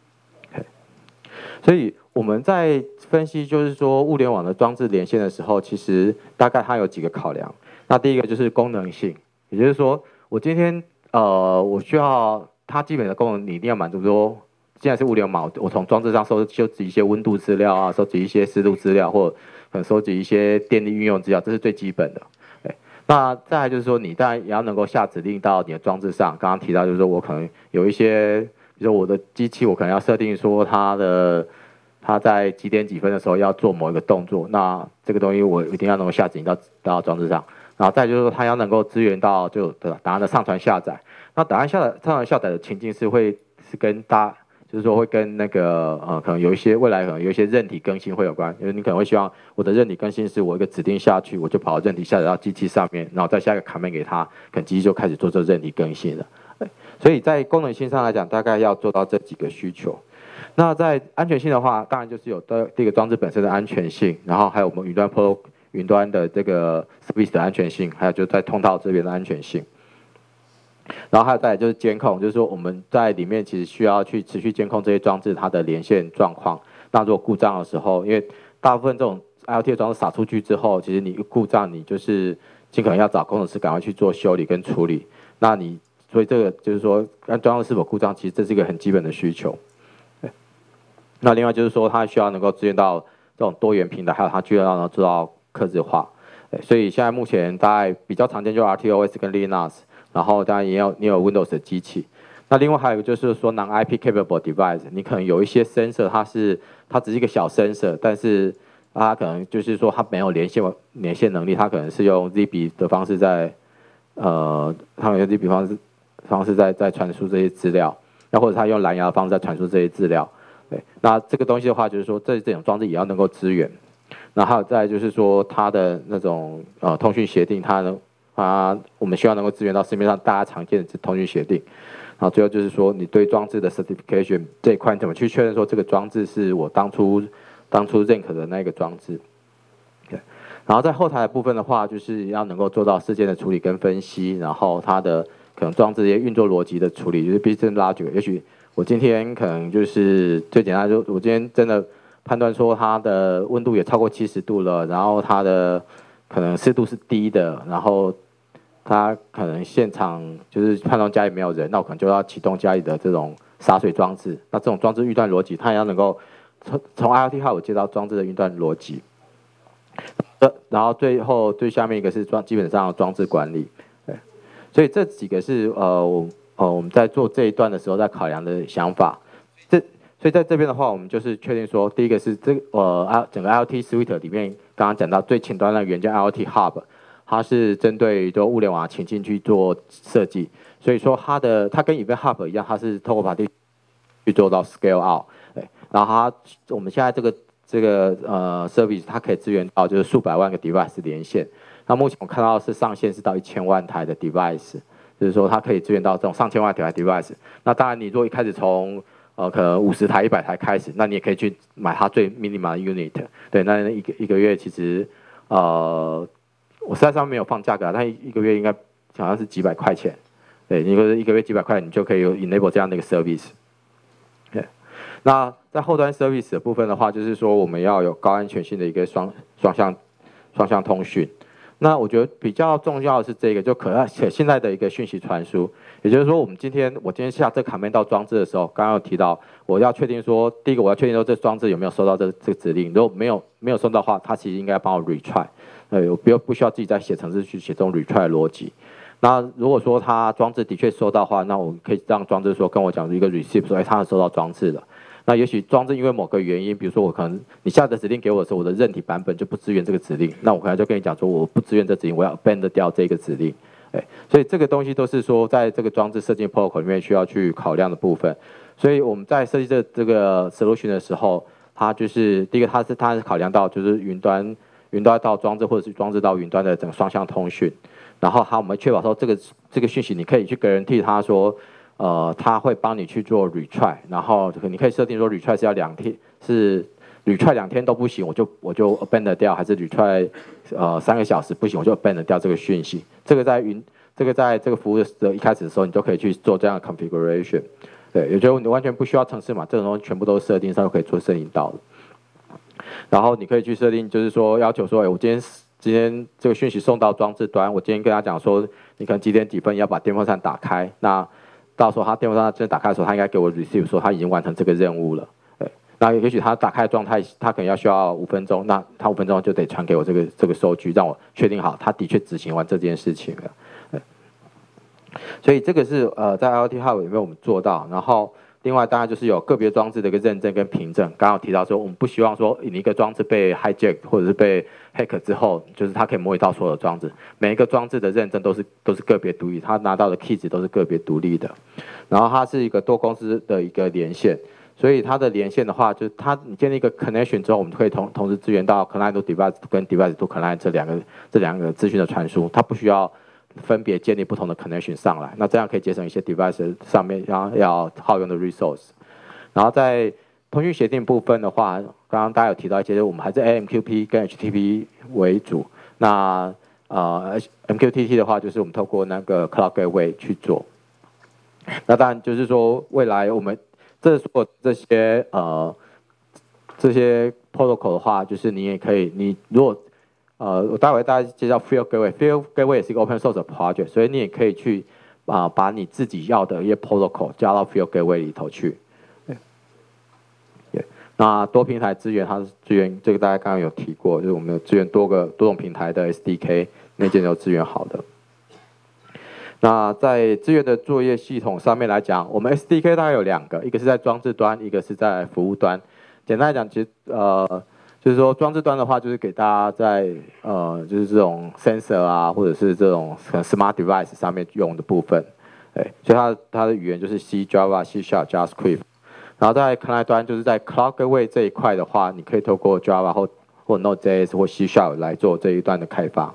所以我们在分析就是说物联网的装置连线的时候，其实大概它有几个考量。那第一个就是功能性，也就是说我今天我需要它基本的功能，你一定要满足说，现在是物联网，我从装置上收集一些温度资料啊，收集一些湿度资料，或者可能收集一些电力运用资料，这是最基本的。那再来就是说，你当然也要能够下指令到你的装置上。刚刚提到就是说我可能有一些，比如说我的机器，我可能要设定说它在几点几分的时候要做某一个动作，那这个东西我一定要能够下指令到装置上。然后再就是说，它要能够支援到档案的上传下载。那档案上传下载的情境是跟就是说会跟那个可能有一些未来可能有一些韧体更新会有关，因为你可能会希望我的韧体更新是我一个指定下去，我就把韧体下载到机器上面，然后再下一个 command 给它，可能机器就开始做这韧体更新了。所以在功能性上来讲，大概要做到这几个需求。那在安全性的话，当然就是有第一个装置本身的安全性，然后还有我们云端的这个 service 的安全性，还有就是在通道这边的安全性。 然后还有再来就是监控，就是说我们在里面其实需要去持续监控这些装置它的连线状况。那如果故障的时候，因为大部分这种 IoT 的装置撒出去之后，其实你故障你就是尽可能要找工程师赶快去做修理跟处理。那你所以这个就是说，看装置是否故障，其实这是一个很基本的需求。那另外就是说，它需要能够支援到这种多元平台，还有它需要能做到客制化。所以现在目前大概比较常见就是 RTOS 跟 Linux， 然后当然也有Windows 的机器。那另外还有一个就是说 non-IP capable device， 你可能有一些 sensor 它只是一个小 sensor， 但是它可能就是说它没有连线能力，它可能是用 ZigBee 的方式在它用 ZigBee 方式在传输这些资料，那或者它用蓝牙的方式在传输这些资料。对，那这个东西的话，就是说这种装置也要能够支援。那还有再来就是说它的那种通讯协定，我们希望能够支援到市面上大家常见的通讯协定。然后最后就是说你对装置的 certification 这一块，你怎么去确认说这个装置是我当初认可的那个装置？对。然后在后台的部分的话，就是要能够做到事件的处理跟分析，然后它的可能装置这些运作逻辑的处理，就是 business logic。也许我今天可能就是最简单，就我今天真的判断说它的温度也超过70度了，然后它的可能湿度是低的，然后它可能现场就是判断家里没有人，那我可能就要启动家里的这种洒水装置。那这种装置运断逻辑，它也要能够从 IoT Hub 接到装置的运断逻辑。然后最下面一个是基本上的装置管理。对，所以这几个是我们在做这一段的时候在考量的想法。所以在这边的话，我们就是确定说，第一个是整个 IoT Suite 里面刚刚讲到最前端的元件 IoT Hub， 它是针对多物联网情境去做设计，所以说它跟 Event Hub 一样，它是透过 Partition 去做到 Scale Out。对，然后我们现在这个service 它可以支援到就是数百万个 device 连线。那目前我看到是上限是到1000万台的 device， 就是说它可以支援到这种上千万台 device。那当然你如果一开始从可能50台、100台开始，那你也可以去买它最 minimum 的 unit。对，那一个月其实我实在上没有放价格，但一个月应该好像是几百块钱。对，一个月几百块，你就可以有 enable 这样的一个 service。对，那在后端 service 的部分的话，就是说我们要有高安全性的一个双向通讯。那我觉得比较重要的是这个，就可现在的一个讯息传输，也就是说，我今天下这个 command 到装置的时候，刚刚有提到，我要确定说，第一个我要确定说这装置有没有收到这个指令，如果没有收到的话，它其实应该帮我 retry， 我不需要自己再写程式去写这种 retry 的逻辑。那如果说它装置的确收到的话，那我可以让装置说跟我讲一个 receive 说，它收到装置了。那也许装置因为某个原因，比如说我可能你下的指令给我的时候，我的韧体版本就不支援这个指令，那我可能就跟你讲说我不支援这指令，我要 abandon 掉这个指令。所以这个东西都是说在这个装置设计 protocol 里面需要去考量的部分。所以我们在设计这个 solution 的时候，它就是第一个它是考量到就是云端到装置或者是装置到云端的整个双向通讯，然后我们确保说这个讯息你可以去 guarantee 它说。它会帮你去做 retry， 然后你可以设定说 retry 是要2天，是 retry 2天都不行，我就 abandon 掉，还是 retry 3个小时不行，我就 abandon 掉这个讯息。这个在这个服务的一开始的时候，你就可以去做这样的 configuration。对，也就是你完全不需要程式嘛，这种东西全部都是设定上就可以做设引导的。然后你可以去设定，就是说要求说，我今天这个讯息送到装置端，我今天跟他讲说，你可能几点几分要把电风扇打开，那到时候他电风扇真的打开的时候，他应该给我 receive 说他已经完成这个任务了。对，那也许他打开的状态，他可能需要5分钟，那他5分钟就得传给我这个收据，让我确定好他的确执行完这件事情了。对，所以这个是在 IoT Hub 里面我们做到，然后另外当然就是有个别装置的一个认证跟凭证。刚刚有提到说，我们不希望说你一个装置被 hijack 或者是被 hack 之后，就是它可以模拟到所有的装置，每一个装置的认证都是个别独立，它拿到的 key 值都是个别独立的。然后它是一个多公司的一个连线，所以它的连线的话，就是你建立一个 connection 之后，我们可以同时支援到 client to device 跟 device to client 这两个资讯的传输，它不需要分别建立不同的 connection 上来，那这样可以节省一些 device 上面要耗用的 resource。然后在通讯协定部分的话，刚刚大家有提到一些，我们还是 AMQP 跟 HTTP 为主。那MQTT 的话，就是我们透过那个 Cloud Gateway 去做。 那当然就是说，未来我们这些 protocol 的话，就是你也可以，你如果我待会大家介绍 Field Gateway，Field Gateway 也是一个 open source 的 project，所以你也可以去把你自己要的一些 protocol 加到 Field Gateway 里头去。那多平台资源，它是支援这个大家刚刚有提过，就是我们有支援多种平台的 SDK 内建都支援好的。那在资源的作业系统上面来讲，我们 SDK 大概有2个，一个是在装置端，一个是在服务端。简单来讲，其实就是说装置端的话，就是给大家在就是这种 sensor 啊，或者是这种smart device 上面用的部分，所以它的语言就是 C、Java、C#、JavaScript。然后在 client 端，就是在 Cloud Gateway 这一块的话，你可以透过 Java 或 Node.js 或 C# 来做这一段的开发。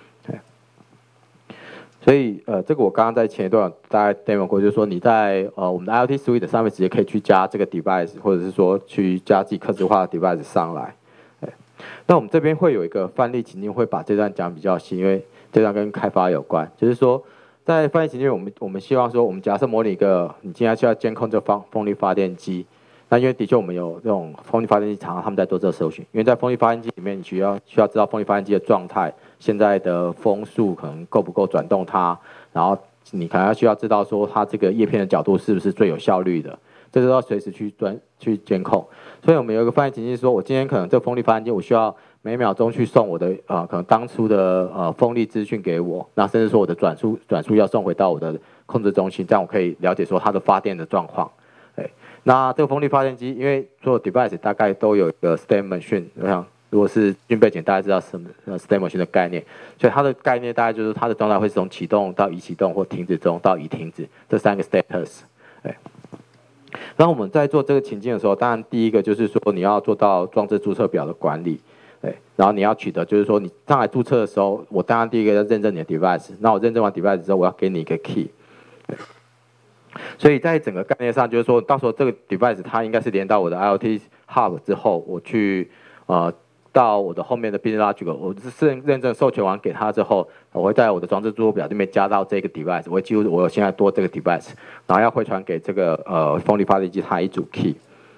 所以这个我刚刚在前一段大概 demo 过，就是说你在我们的 IoT Suite 上面直接可以去加这个 device， 或者是说去加自己客制化的 device 上来。那我们这边会有一个范例情境，会把这段讲比较细，因为这段跟开发有关，就是说。在范例情境，我们希望说，我们假设模拟一个，你今天需要监控这风力发电机，那因为的确我们有这种风力发电机厂商他们在做这个搜寻，因为在风力发电机里面，你需要知道风力发电机的状态，现在的风速可能够不够转动它，然后你可能需要知道说它这个叶片的角度是不是最有效率的，这都要随时去监控。所以我们有一个范例情境说，我今天可能这个风力发电机我需要每秒钟去送我的可能当初的风力资讯给我，那甚至说我的转速要送回到我的控制中心，这样我可以了解说它的发电的状况。那这个风力发电机，因为所有 device 大概都有一个 state machine， 我想如果是军备前大家知道什么state machine 的概念，所以它的概念大概就是它的状态会是从启动到已启动或停止中到已停止这3个 status。然后我们在做这个情境的时候，当然第一个就是说你要做到装置注册表的管理。然后你要取得，就是说你上来注册的时候，我当然第一个要认证你的 device， 那我认证完 device 之后，我要给你一个 key。所以在整个概念上，就是说到时候这个 device 它应该是连到我的 IoT Hub 之后，我去到我的后面的 Business Logic， 我是认证授权完给他之后，我会在我的装置注册表这边加到这个 device， 我会记录我现在多这个 device， 然后要回传给这个风力发电机它一组 key。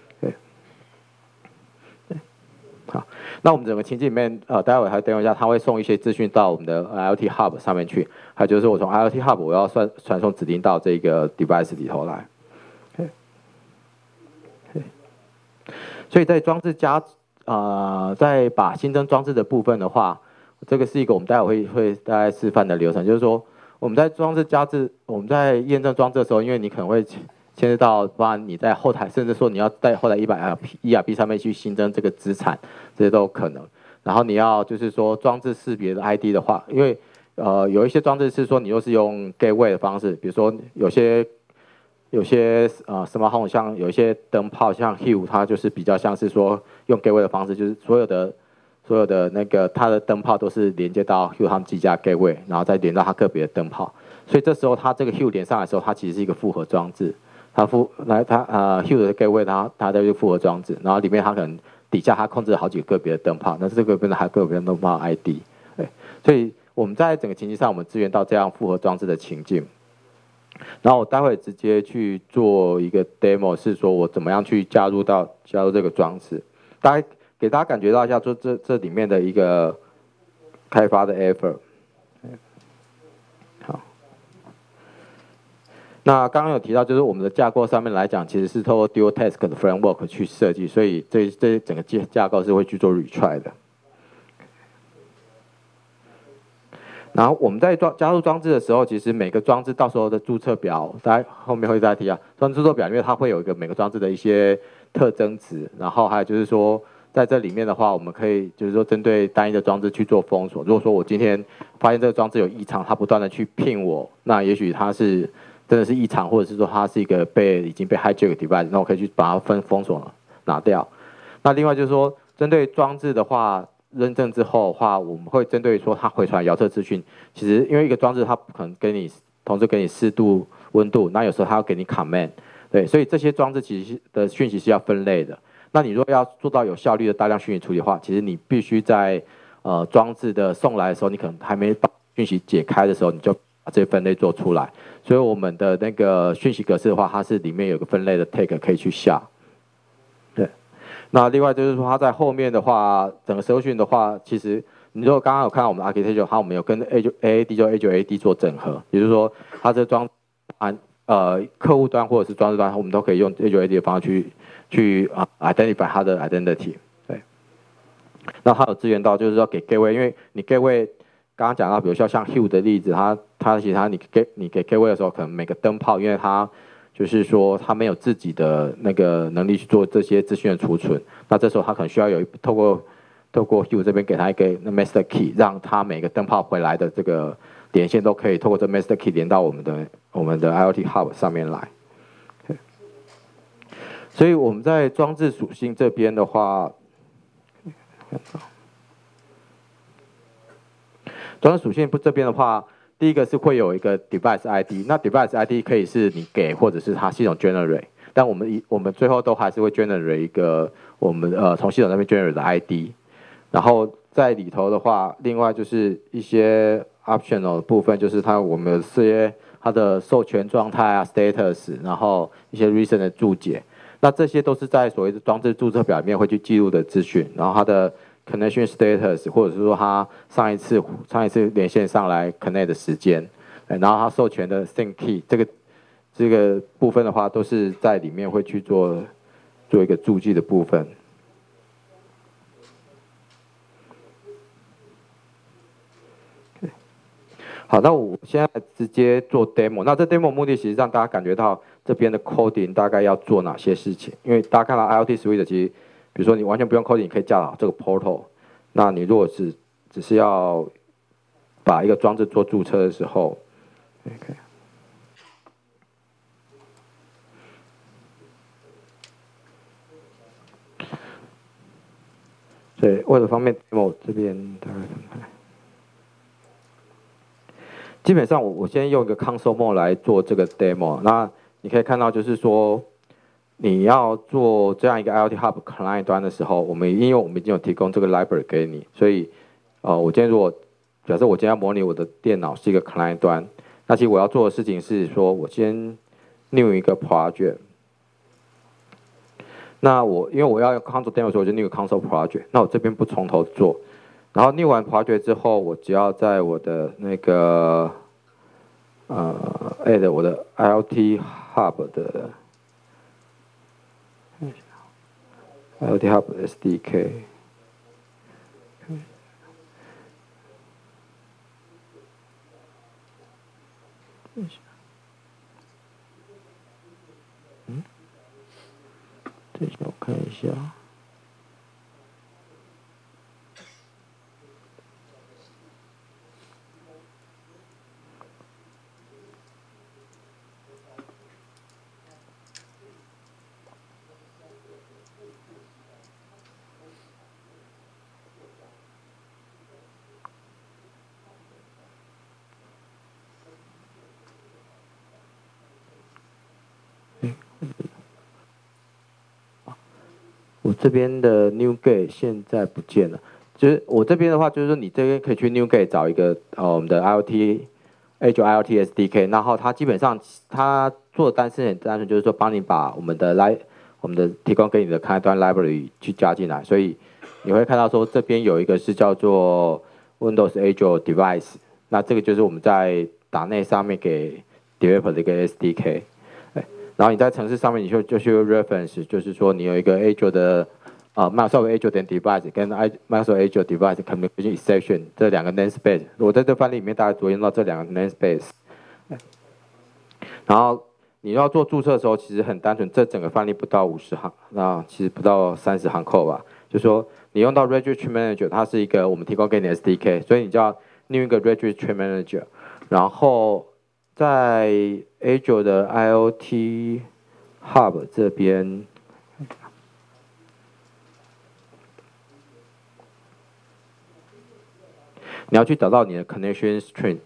好，那我们整个情境里面，待会还等一下，他会送一些资讯到我们的 IoT Hub 上面去，还有就是我从 IoT Hub 我要传送指令到这个 device 里头来。所以在装置在把新增装置的部分的话，这个是一个我们待会会大概示范的流程，就是说我们在我们在验证装置的时候，因为你可能会牵涉到，包含你在后台，甚至说你要在后台ERP 上面去新增这个资产，这些都有可能。然后你要就是说装置识别的 ID 的话，因为有一些装置是说你又是用 gateway 的方式，比如说有些smart home 像有一些灯泡，像 Hue 它就是比较像是说用 gateway 的方式，就是所有的那个它的灯泡都是连接到 Hue 他们自己家 gateway， 然后再连到它个别的灯泡，所以这时候它这个 Hue 连上来的时候，它其实是一个复合装置。Hue 的 gateway 它的复合装置，然后里面它可能底下它控制了好几个别的灯泡，那这个边的还个别的灯泡 ID， 所以我们在整个情境上，我们支援到这样复合装置的情境，然后我待会直接去做一个 demo， 是说我怎么样去加入这个装置，给大家感觉到一下，说这里面的一个开发的 effort。那刚刚有提到，就是我们的架构上面来讲，其实是透过 Dual Task 的 framework 去设计，所以这整个架构是会去做 retry 的。然后我们在加入装置的时候，其实每个装置到时候的注册表，大家后面会再提啊。装置注册表因为它会有一个每个装置的一些特征值，然后还有就是说，在这里面的话，我们可以就是说针对单一的装置去做封锁。如果说我今天发现这个装置有异常，它不断的去ping我，那也许它是真的是异常，或者是说它是一个已经被 hijack 的 device， 那我可以去把它封锁拿掉。那另外就是说，针对装置的话，认证之后的话，我们会针对说它回传遥测资讯，其实因为一个装置它不可能同时给你湿度、温度，那有时候它要给你 command， 对，所以这些装置其实的讯息是要分类的。那你如果要做到有效率的大量讯息处理的话，其实你必须在装置的送来的时候，你可能还没把讯息解开的时候，你就把这些分类做出来。所以我们的那个讯息格式的话，它是里面有个分类的 tag 可以去下。对，那另外就是说它在后面的话，整个 solution 的话，其实你如果刚刚有看到我们的 architecture，它我们有跟 AAD 就 A9AD 做整合，也就是说它这装客户端或者是装置端，我们都可以用 A9AD 的方式去identify 它的 identity。对，那它有支援到就是说给 gateway， 因为你 gateway 刚刚讲到，比如像Hue 的例子，它其他你给 gateway 的时候，可能每个灯泡，因为它就是说它没有自己的那个能力去做这些资讯的储存，那这时候它可能需要透过 Hue 这边给它一个 master key， 让它每个灯泡回来的这个连线都可以透过这 master key 连到我们的 IoT Hub 上面来。所以我们在装置属性这边的话，装置属性这边的话，第一个是会有一个 device ID， 那 device ID 可以是你给，或者是它系统 generate， 但我们最后都还是会 generate 一个我们从系统那边 generate 的 ID， 然后在里头的话，另外就是一些 optional 的部分，就是我们这些它的授权状态啊 status， 然后一些 reason 的注解，那这些都是在所谓的装置注册表里面会去记录的资讯，然后它的 connection status， 或者是说它上一次连线上来 connect 的时间，然后它授权的 sync key 这个部分的话，都是在里面会去做一个注记的部分。好，那我现在直接做 demo。那这 demo 目的其实让大家感觉到这边的 coding 大概要做哪些事情，因为大家看到 IoT Suite 其实，比如说你完全不用 coding， 你可以架好这个 portal。那你如果只是要把一个装置做注册的时候 ，OK。所以为了方便 demo 这边大概怎么看？基本上我先用一个 console mode 来做这个 demo。那你可以看到就是说，你要做这样一个 IoT Hub client 端的时候，因为我们已经有提供这个 library 给你，所以我今天假设我今天要模拟我的电脑是一个 client 端，那其实我要做的事情是说，我先 new 一个 project。那因为我要用 console demo 的时候，我就 new console project。那我这边不从头做。然后 new 完 project 之后，我只要在我的那个add 我的 IoT Hub 的 IoT Hub SDK， 等一下我看一下。我这边的 NuGet 现在不见了，就是我这边的话，就是说你这边可以去 NuGet 找一个我们的 Azure IoT SDK， 然后它基本上它做的很单纯，就是说帮你把我们的提供给你的开端 library 去加进来，所以你会看到说这边有一个是叫做 Windows Azure Device， 那这个就是我们在打内上面给 developer 的一个 SDK。然后你在程式上面，你就是用 reference， 就是说你有一个 Azure 的Microsoft Azure 点 device 跟 Microsoft Azure device communication exception 这两个 namespace， 我在这范例里面大概着用到这两个 namespace。然后你要做注册的时候，其实很单纯，这整个范例不到50行，那其实不到30行code吧。就说你用到 Registry Manager， 它是一个我们提供给你的 SDK， 所以你就要另一个 Registry Manager， 然后在 Azure 的 IoT Hub 这边，你要去找到你的 connection string。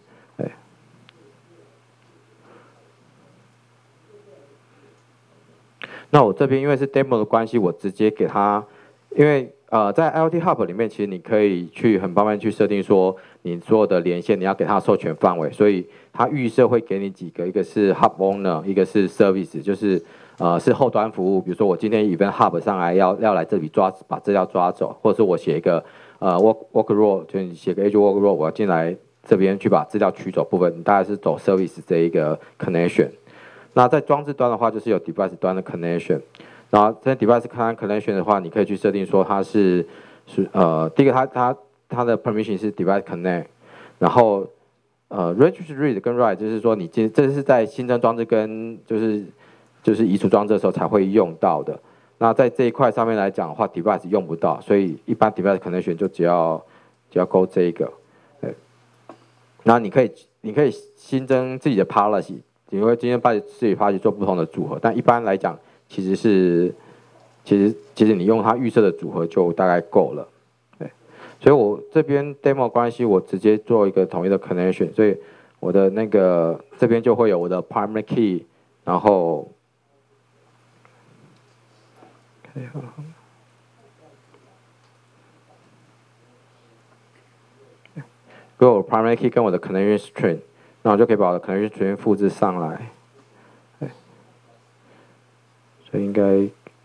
那我这边因为是 demo 的关系，我直接给它因为在 IoT Hub 里面，其实你可以去很方便去设定说你所有的连线你要给它授权范围，所以它预设会给你几个，一个是 Hub Owner， 一个是 Service， 就是是后端服务，比如说我今天 Event Hub 上来要来这里把资料抓走，或者是我写一个work rule， 就你写个 Azure work rule， 我要进来这边去把资料取走部分，你大概是走 Service 这一个 connection。那在装置端的话，就是有 Device 端的 connection。然后在 device connection 的话，你可以去设定说它是第一个它的 permission 是 device connect， 然后registry read 跟 write 就是说这是在新增装置跟就是移除装置的时候才会用到的。那在这一块上面来讲的话 ，device 用不到，所以一般 device connection 就只要勾这一个。对，那你可以新增自己的 policy， 你会今天把自己 policy 做不同的组合，但一般来讲。其实你用它预设的组合就大概够了，对，所以我这边 demo 关系我直接做一个统一的 connection， 所以我的那个这边就会有我的 primary key， 然后，给我 primary key 跟我的 connection string， 那我就可以把我的 connection string 复制上来，对，所以应该。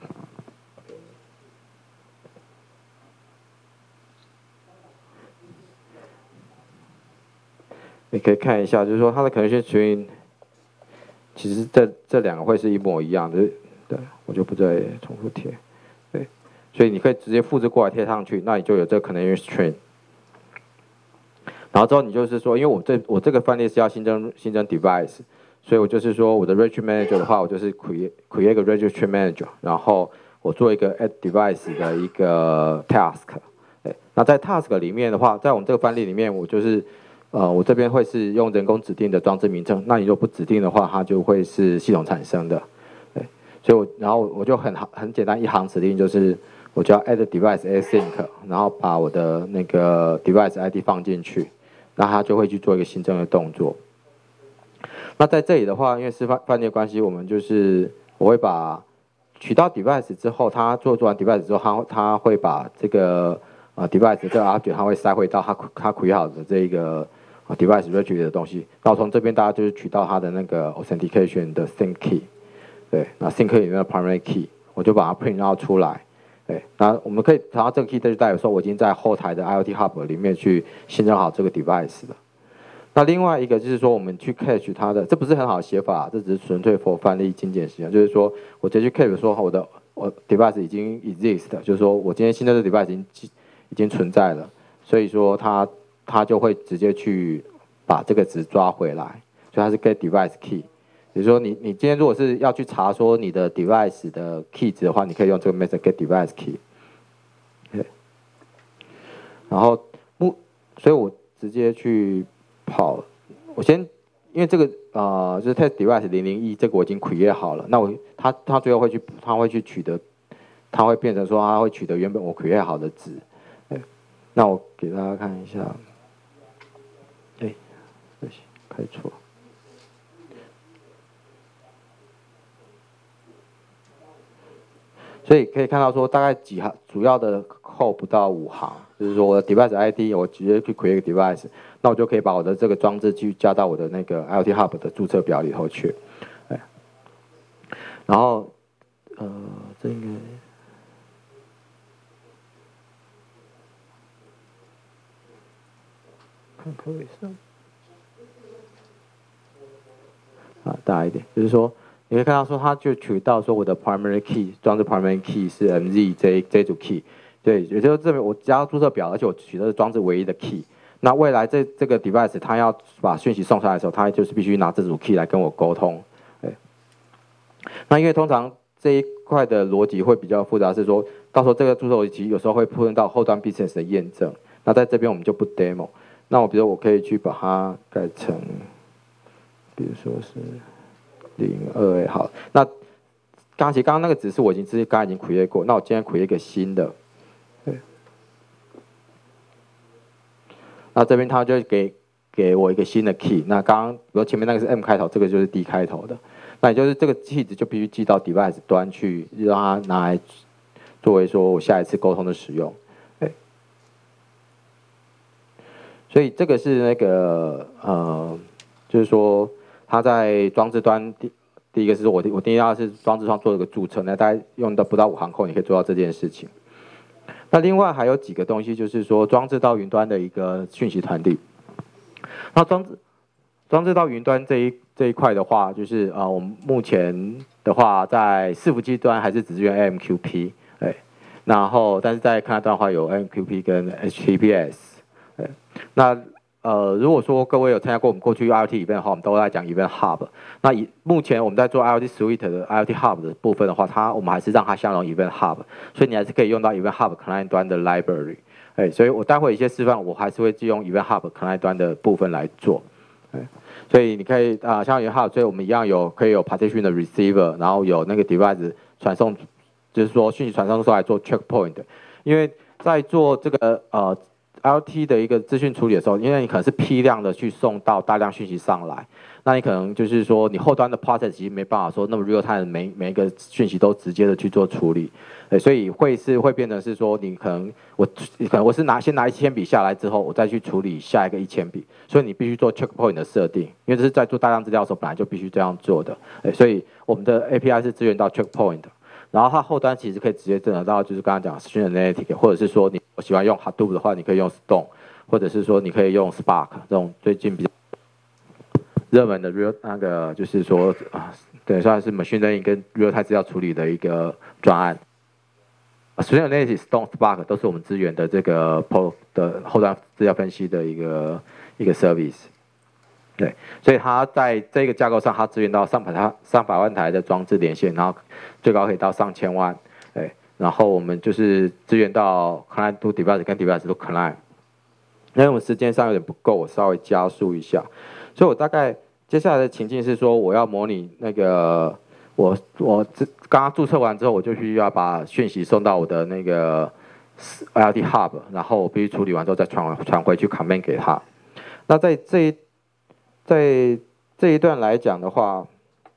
你可以看一下，就是说它的 connection string， 其实这两个会是一模一样的，对，我就不再重复贴，对，所以你可以直接复制过来贴上去，那你就有这个 connection string。然后之后你就是说，因为我这个范例是要新增 device， 所以我就是说我的 registry manager 的话，我就是 create 一个 registry manager， 然后我做一个 add device 的一个 task， 对，那在 task 里面的话，在我们这个范例里面，我就是我这边会是用人工指定的装置名称，那你如果不指定的话，它就会是系统产生的，对，所以然后我就很简单一行指令，就是我就要 add device async， 然后把我的那个 device ID 放进去，那它就会去做一个新增的动作。那在这里的话，因为是范例关系，我们就是我会把取到 device 之后，它做完 device 之后，它会把这个device 这个 object 它会塞回到它 create 好的这一个device registry 的东西，然后从这边大家就是取到它的那个 authentication 的 sync key， 对，那 sync key 里面的 primary key， 我就把它 print out 出来，对，那我们可以拿到这个 key， 就代表说我已经在后台的 IoT Hub 里面去新增好这个 device 了。那另外一个就是说，我们去 cache 它的，这不是很好的写法，这只是纯粹 for 范例精简使用，就是说我直接去 cache 说我 device 已经 exist， 就是说我今天新增的 device 已经存在了，所以说它就会直接去把这个值抓回来，所以它是 get device key。比如说你今天如果是要去查说你的 device 的 key 值的话，你可以用这个 method get device key。对，然后所以我直接去跑，我先因为这个就是 test device 001这个我已经 create 好了，那它最后会去取得，它会变成说它会取得原本我 create 好的值。那我给大家看一下，对不起，开错。所以可以看到说大概几行，主要的code不到5行，就是说我的 device ID 我直接去 create 一个 device， 那我就可以把我的这个装置去加到我的那个 IoT Hub 的注册表里头去。然后这应该。看可以上大一点，就是说你可以看到说，它就取到说我的 primary key 装置 primary key 是 MZ 这组 key， 对，也就是这边我加到注册表，而且我取的是装置唯一的 key。那未来这个 device 它要把讯息送上来的时候，它就是必须拿这组 key 来跟我沟通。对，那因为通常这一块的逻辑会比较复杂，是说到时候这个注册逻辑有时候会碰到后端 business 的验证。那在这边我们就不 demo。那比如我可以去把它改成，比如说是02A 好，那刚刚那个指示我刚才已经 create 过，那我今天 create 一个新的，对，那这边它就给我一个新的 key， 那刚刚比如前面那个是 M 开头，这个就是 D 开头的，那也就是这个 key 值就必须寄到 device 端去，让它拿来作为说我下一次沟通的使用。所以这个是那个就是说它在装置端第一个是我第一要是装置上做一个注册，那大概用到不到5行code，你可以做到这件事情。那另外还有几个东西，就是说装置到云端的一个讯息传递。那装置到云端这一块的话，就是我们目前的话在伺服器端还是只支援 AMQP， 然后但是在看端的话有 AMQP 跟 HTTPS， 那如果说各位有参加过我们过去 IoT event 的话，我们都在讲 Event Hub。那目前我们在做 IoT Suite 的 IoT Hub 的部分的话，我们还是让它相容 Event Hub， 所以你还是可以用到 Event Hub Client 端的 library。所以我待会一些示范，我还是会利用 Event Hub Client 端的部分来做。所以你可以像 Event Hub， 所以我们一样可以有 partition 的 receiver， 然后有那个 device 传送，就是说讯息传送出来做 checkpoint。因为在做这个IoT 的一个资讯处理的时候，因为你可能是批量的去送到大量讯息上来，那你可能就是说你后端的 process 其实没办法说那么 real time 每一个讯息都直接的去做处理，所以会变成是说你可能我是先拿1000笔下来之后，我再去处理下一个1000笔，所以你必须做 checkpoint 的设定，因为这是在做大量资料的时候本来就必须这样做的，所以我们的 API 是支援到 checkpoint 的。然后它后端其实可以直接整得到，就是刚刚讲 Stream Analytics， 或者是说你喜欢用 Hadoop 的话，你可以用 Stone， 或者是说你可以用 Spark 这种最近比较热门的 那个就是说对，算是 Machine Learning 跟 Real Time 资料处理的一个专案。Stream Analytics、Stone、Spark 都是我们支援的这个 PO 的后端资料分析的一个 service。对，所以它在这个架构上，它支援到上百万台的装置连线，然后最高可以到上千万，然后我们就是支援到 client to device 跟 device to client。因为我们时间上有点不够，我稍微加速一下。所以我大概接下来的情境是说，我要模拟那个我刚刚注册完之后，我就需要把讯息送到我的那个 IoT Hub， 然后我必须处理完之后再传回去 command 给他。那在这一段来讲的话，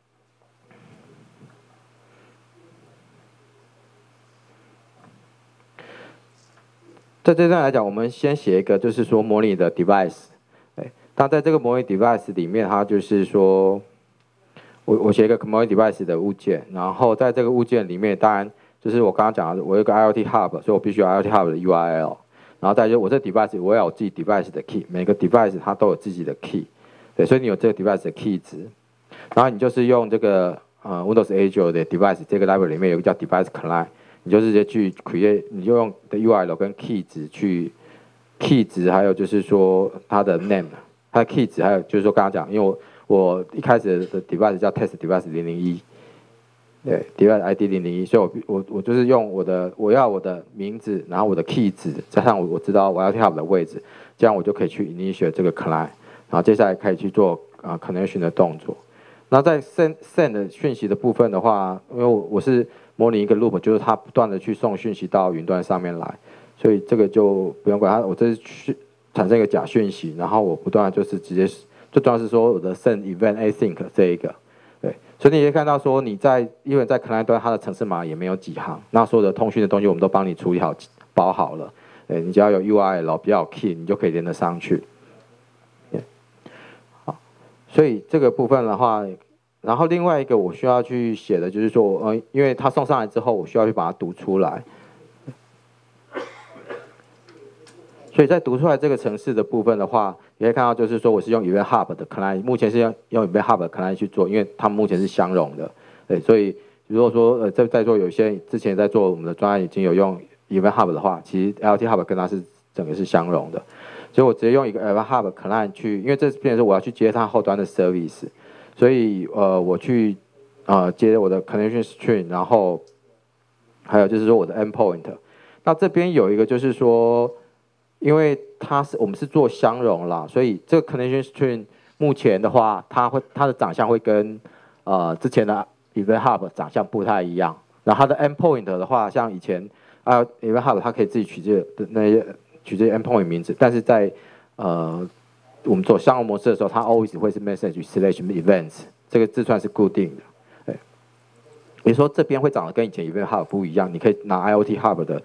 在这段来讲，我们先写一个，就是说模拟的 device。那在这个模拟 device 里面，它就是说，我写一个模拟 device 的物件，然后在这个物件里面，当然就是我刚刚讲的，我有一个 IoT Hub， 所以我必须有 IoT Hub 的 URL， 然后再就我这 device 我要有自己 device 的 key， 每个 device 它都有自己的 key。对，所以你有这个 device 的 key 值，然后你就是用这个Windows Azure 的 device 这个 library 里面有一个叫 device client， 你就直接去 create， 你就用的 URL 跟 key 值去 key 值，还有就是说它的 name， 它的 key 值，还有就是说刚刚讲，因为我一开始的 device 叫 test device 001，对 device ID 001，所以我就是用我要我的名字，然后我的 key 值加上我知道我要 hub 的位置，这样我就可以去 initiate 这个 client。然后接下来可以去做connection 的动作。那在 send 的讯息的部分的话，因为我是模拟一个 loop， 就是它不断的去送讯息到云端上面来，所以这个就不用管它。我这是产生一个假讯息，然后我不断的就是直接，最重要是说我的 send event async 这一个，对，所以你可以看到说因为在 client 端它的程式码也没有几行，那所有的通讯的东西我们都帮你处理好包好了，你只要有 URL 比较有 key， 你就可以连得上去。所以这个部分的话，然后另外一个我需要去写的就是说，因为它送上来之后，我需要去把它读出来。所以在读出来这个程式的部分的话，你可以看到就是说我是用 Event Hub 的 client， 目前是用 Event Hub 的 client 去做，因为他们目前是相容的。对，所以如果说在座有些之前在做我们的专案已经有用 Event Hub 的话，其实 IoT Hub 跟它是整个是相容的。所以我直接用一个 Event Hub client 去，因为这变成是我要去接它后端的 service， 所以我去接我的 connection string， 然后还有就是说我的 endpoint。那这边有一个就是说，因为我们是做相容啦，所以这个 connection string 目前的话，它的长相会跟之前的 Event Hub 长相不太一样。然后它的 endpoint 的话，像以前Event Hub 它可以自己取这些 endpoint 名字，但是在我们做相容模式的时候，它 always 会是 message/events， 这个字串是固定的。 比如说这边会长得跟以前 Event Hub 不一样，你可以拿 IoT Hub 的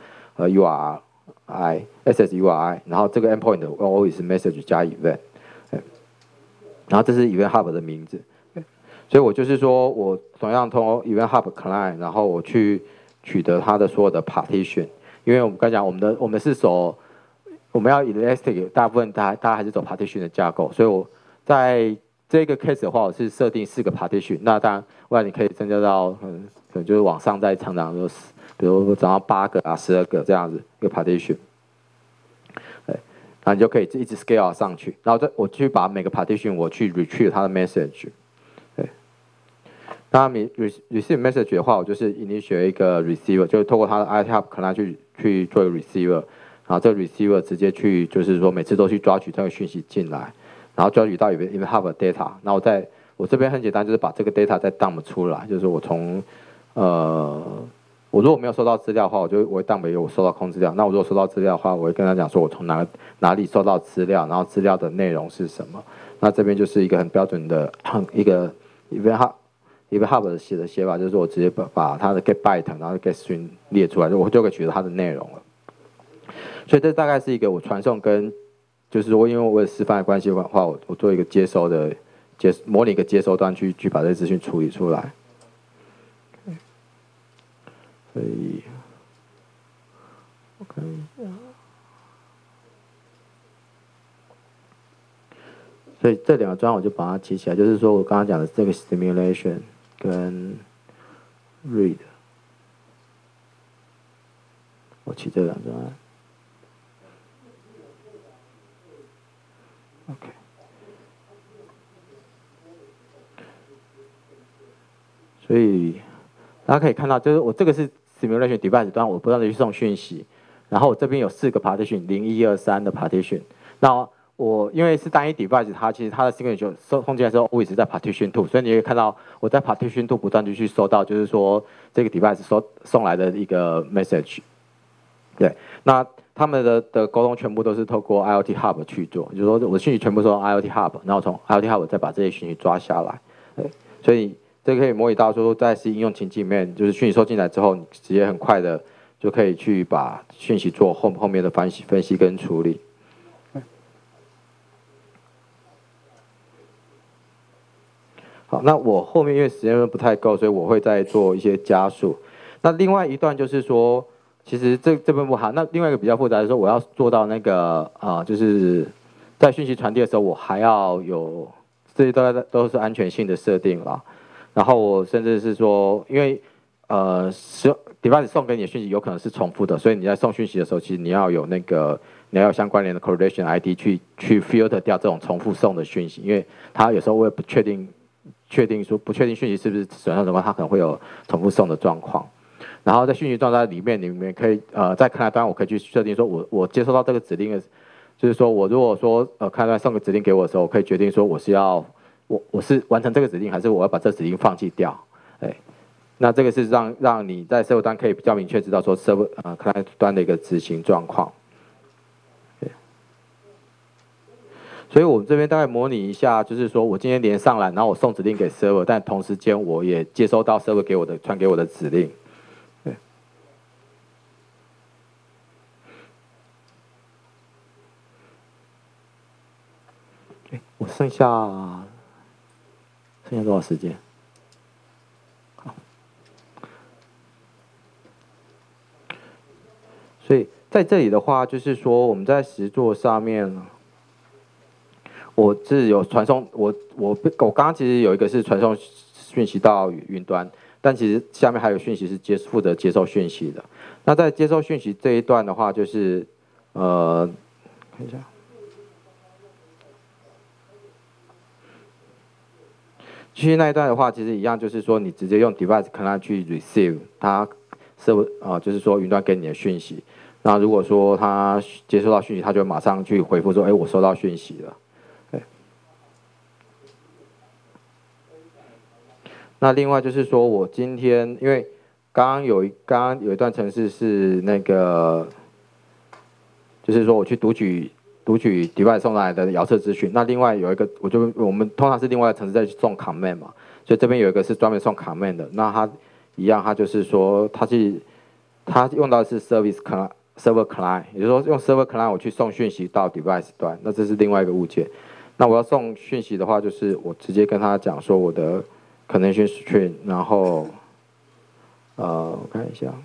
URI、SSURI， 然后这个 endpoint always message 加 event， 然后这是 Event Hub 的名字，所以我就是说我同样通过 Event Hub Client， 然后我去取得它的所有的 partition， 因为我们刚讲我们是走我们要 Elastic， 大部分大家还是走 partition 的架构，所以我在这个 case 的话，我是设定4个 partition， 那当然未来你可以增加到可能就是往上再成长，比如涨到8个啊、12个这样子一个 partition， 对，然后你就可以一直 scale 上去，然后我去把每个 partition 我去 retrieve 它的 message， 对，那receive message 的话，我就是 initiate 一个 receiver， 就是透过它的 IoT Hub 可能去做一个 receiver， 然后这个 receiver 直接去就是说每次都去抓取这个讯息进来。然后抓取到 Event Hub 的 data， 那我这边很简单，就是把这个 data 再 dump 出来，就是我从我如果没有收到资料的话，我会 dump 为我收到空资料。那我如果收到资料的话，我会跟他讲说我从哪里收到资料，然后资料的内容是什么。那这边就是一个很标准的一个 Event Hub 的写法，就是我直接把它的 get byte 然后 get string 列出来，我就可以取得它的内容了。所以这大概是一个我传送跟就是说，因为我有示范的关系的话，我做一个模拟一个接收端去把这些资讯处理出来。所以，我看一下，所以这2个专我就把它记起来，就是说我刚刚讲的这个 simulation 跟 read， 我记这2专案。OK， 所以大家可以看到，就是我这个是 simulation device 端，我不断的去送讯息，然后我这边有4个 partition， 0、1、2、3的 partition。那我因为是单一 device， 它其实它的 signature 送进来的时候 always 在 partition 2， 所以你可以看到我在 partition 2不断的去收到，就是说这个 device 送来的一个 message。对，那他们的沟通全部都是透过 IoT Hub 去做，就是说我的讯息全部从 IoT Hub， 然后从 IoT Hub 再把这些讯息抓下来，对，所以这可以模拟到说在实际应用情境里面，就是讯息收进来之后，你直接很快的就可以去把讯息做后面的分析跟处理。好，那我后面因为时间不太够，所以我会再做一些加速。那另外一段就是说。其实这边不好，那另外一个比较复杂的是说，我要做到那个就是在讯息传递的时候，我还要有这些都是安全性的设定啦。然后我甚至是说，因为device 送给你的讯息有可能是重复的，所以你在送讯息的时候，其实你要有相关联的 correlation ID 去 filter 掉这种重复送的讯息，因为它有时候会不确定讯息是不是损伤情况，它可能会有重复送的状况。然后在讯息状态里面可以在看台端我可以去设定说我接收到这个指令的，就是说我如果说看台端送个指令给我的时候，我可以决定说我是完成这个指令，还是我要把这个指令放弃掉，哎，那这个是让你在 server 端可以比较明确知道说 server 看台端的一个执行状况。所以我们这边大概模拟一下，就是说我今天连上来，然后我送指令给 server， 但同时间我也接收到 server 传给我的指令。我剩下多少时间？好，所以在这里的话，就是说我们在实作上面，我是有传送，我刚刚其实有一个是传送讯息到云端，但其实下面还有讯息是负责接收讯息的。那在接收讯息这一段的话，就是看一下。继续那一段的话，其实一样，就是说你直接用 device client 去 receive 它就是说云端给你的讯息。那如果说它接收到讯息，它就马上去回复说，哎，我收到讯息了。那另外就是说我今天因为刚刚有一段程式是那个，就是说我去读取 device 送来的遥测资讯，那另外有一个，我们通常是另外的程式在送 command 嘛，所以这边有一个是专门送 command 的，那它一样，它就是说它用到的是 server client， 也就是说用 server client 我去送讯息到 device 端，那这是另外一个物件。那我要送讯息的话，就是我直接跟他讲说我的 connection string， 然后我看一下。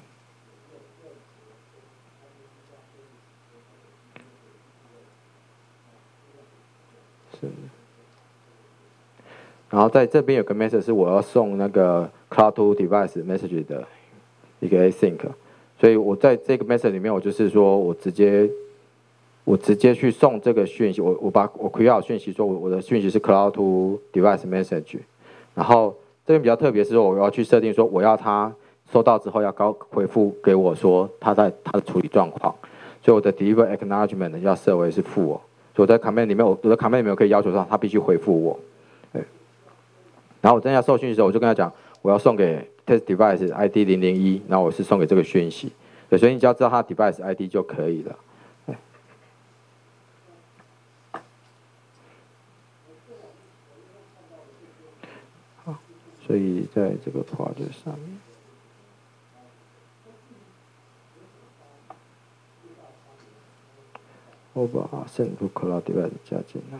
然后在这边有个 message 是我要送那个 cloud to device message 的一个 async， 所以我在这个 message 里面，我就是说我直接去送这个讯息，我 create 好讯息，说我的讯息是 cloud to device message， 然后这边比较特别是说我要去设定说我要他收到之后要回复给我说他的处理状况，所以我的 deliver acknowledgement 要设为是负哦，所以我在 command 里面我的 command 里面可以要求他必须回复我。然后我真要送讯息的时候，我就跟他讲，我要送给 test device ID 001，然后我是送给这个讯息，对，所以你只要知道它 device ID 就可以了。好，所以在这个 project 上面，我把 send to cloud device 加进来。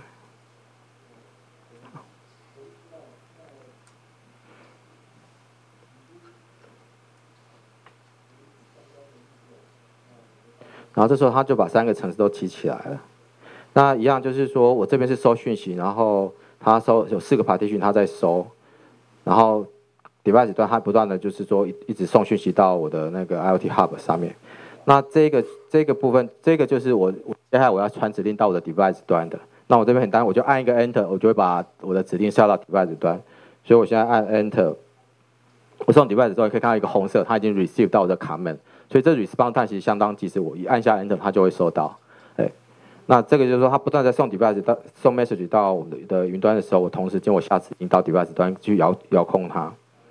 然后这时候他就把3个程式都起起来了。那一样就是说我这边是收讯息，然后他有4个 partition 他在收，然后 device 端他不断的就是说一直送讯息到我的那个 IoT Hub 上面。那这个部分，这个就是我接下来我要传指令到我的 device 端的。那我这边很单，我就按一个 Enter， 我就会把我的指令下到 device 端。所以我现在按 Enter， 我送 device 之后，可以看到一个红色，它已经 receive 到我的 command。所以这 response time 其实相当及时，我一按下 Enter 它就会收到。那这个就是说它不断在送 device 送 message 到我们的云端的时候，我同时间我下指令到 device 端去遥控它。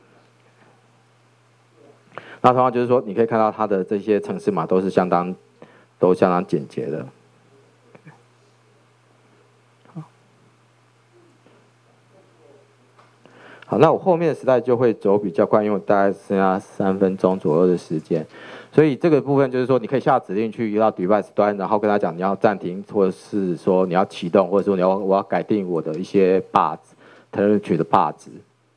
那同样就是说，你可以看到它的这些程式码都相当简洁的。好，那我后面的时代就会走比较快，因为我大概剩下3分钟左右的时间，所以这个部分就是说，你可以下指令去到 device 端，然后跟他讲你要暂停，或者是说你要启动，或者说我要改定我的一些 bars，telemetry 的 bars。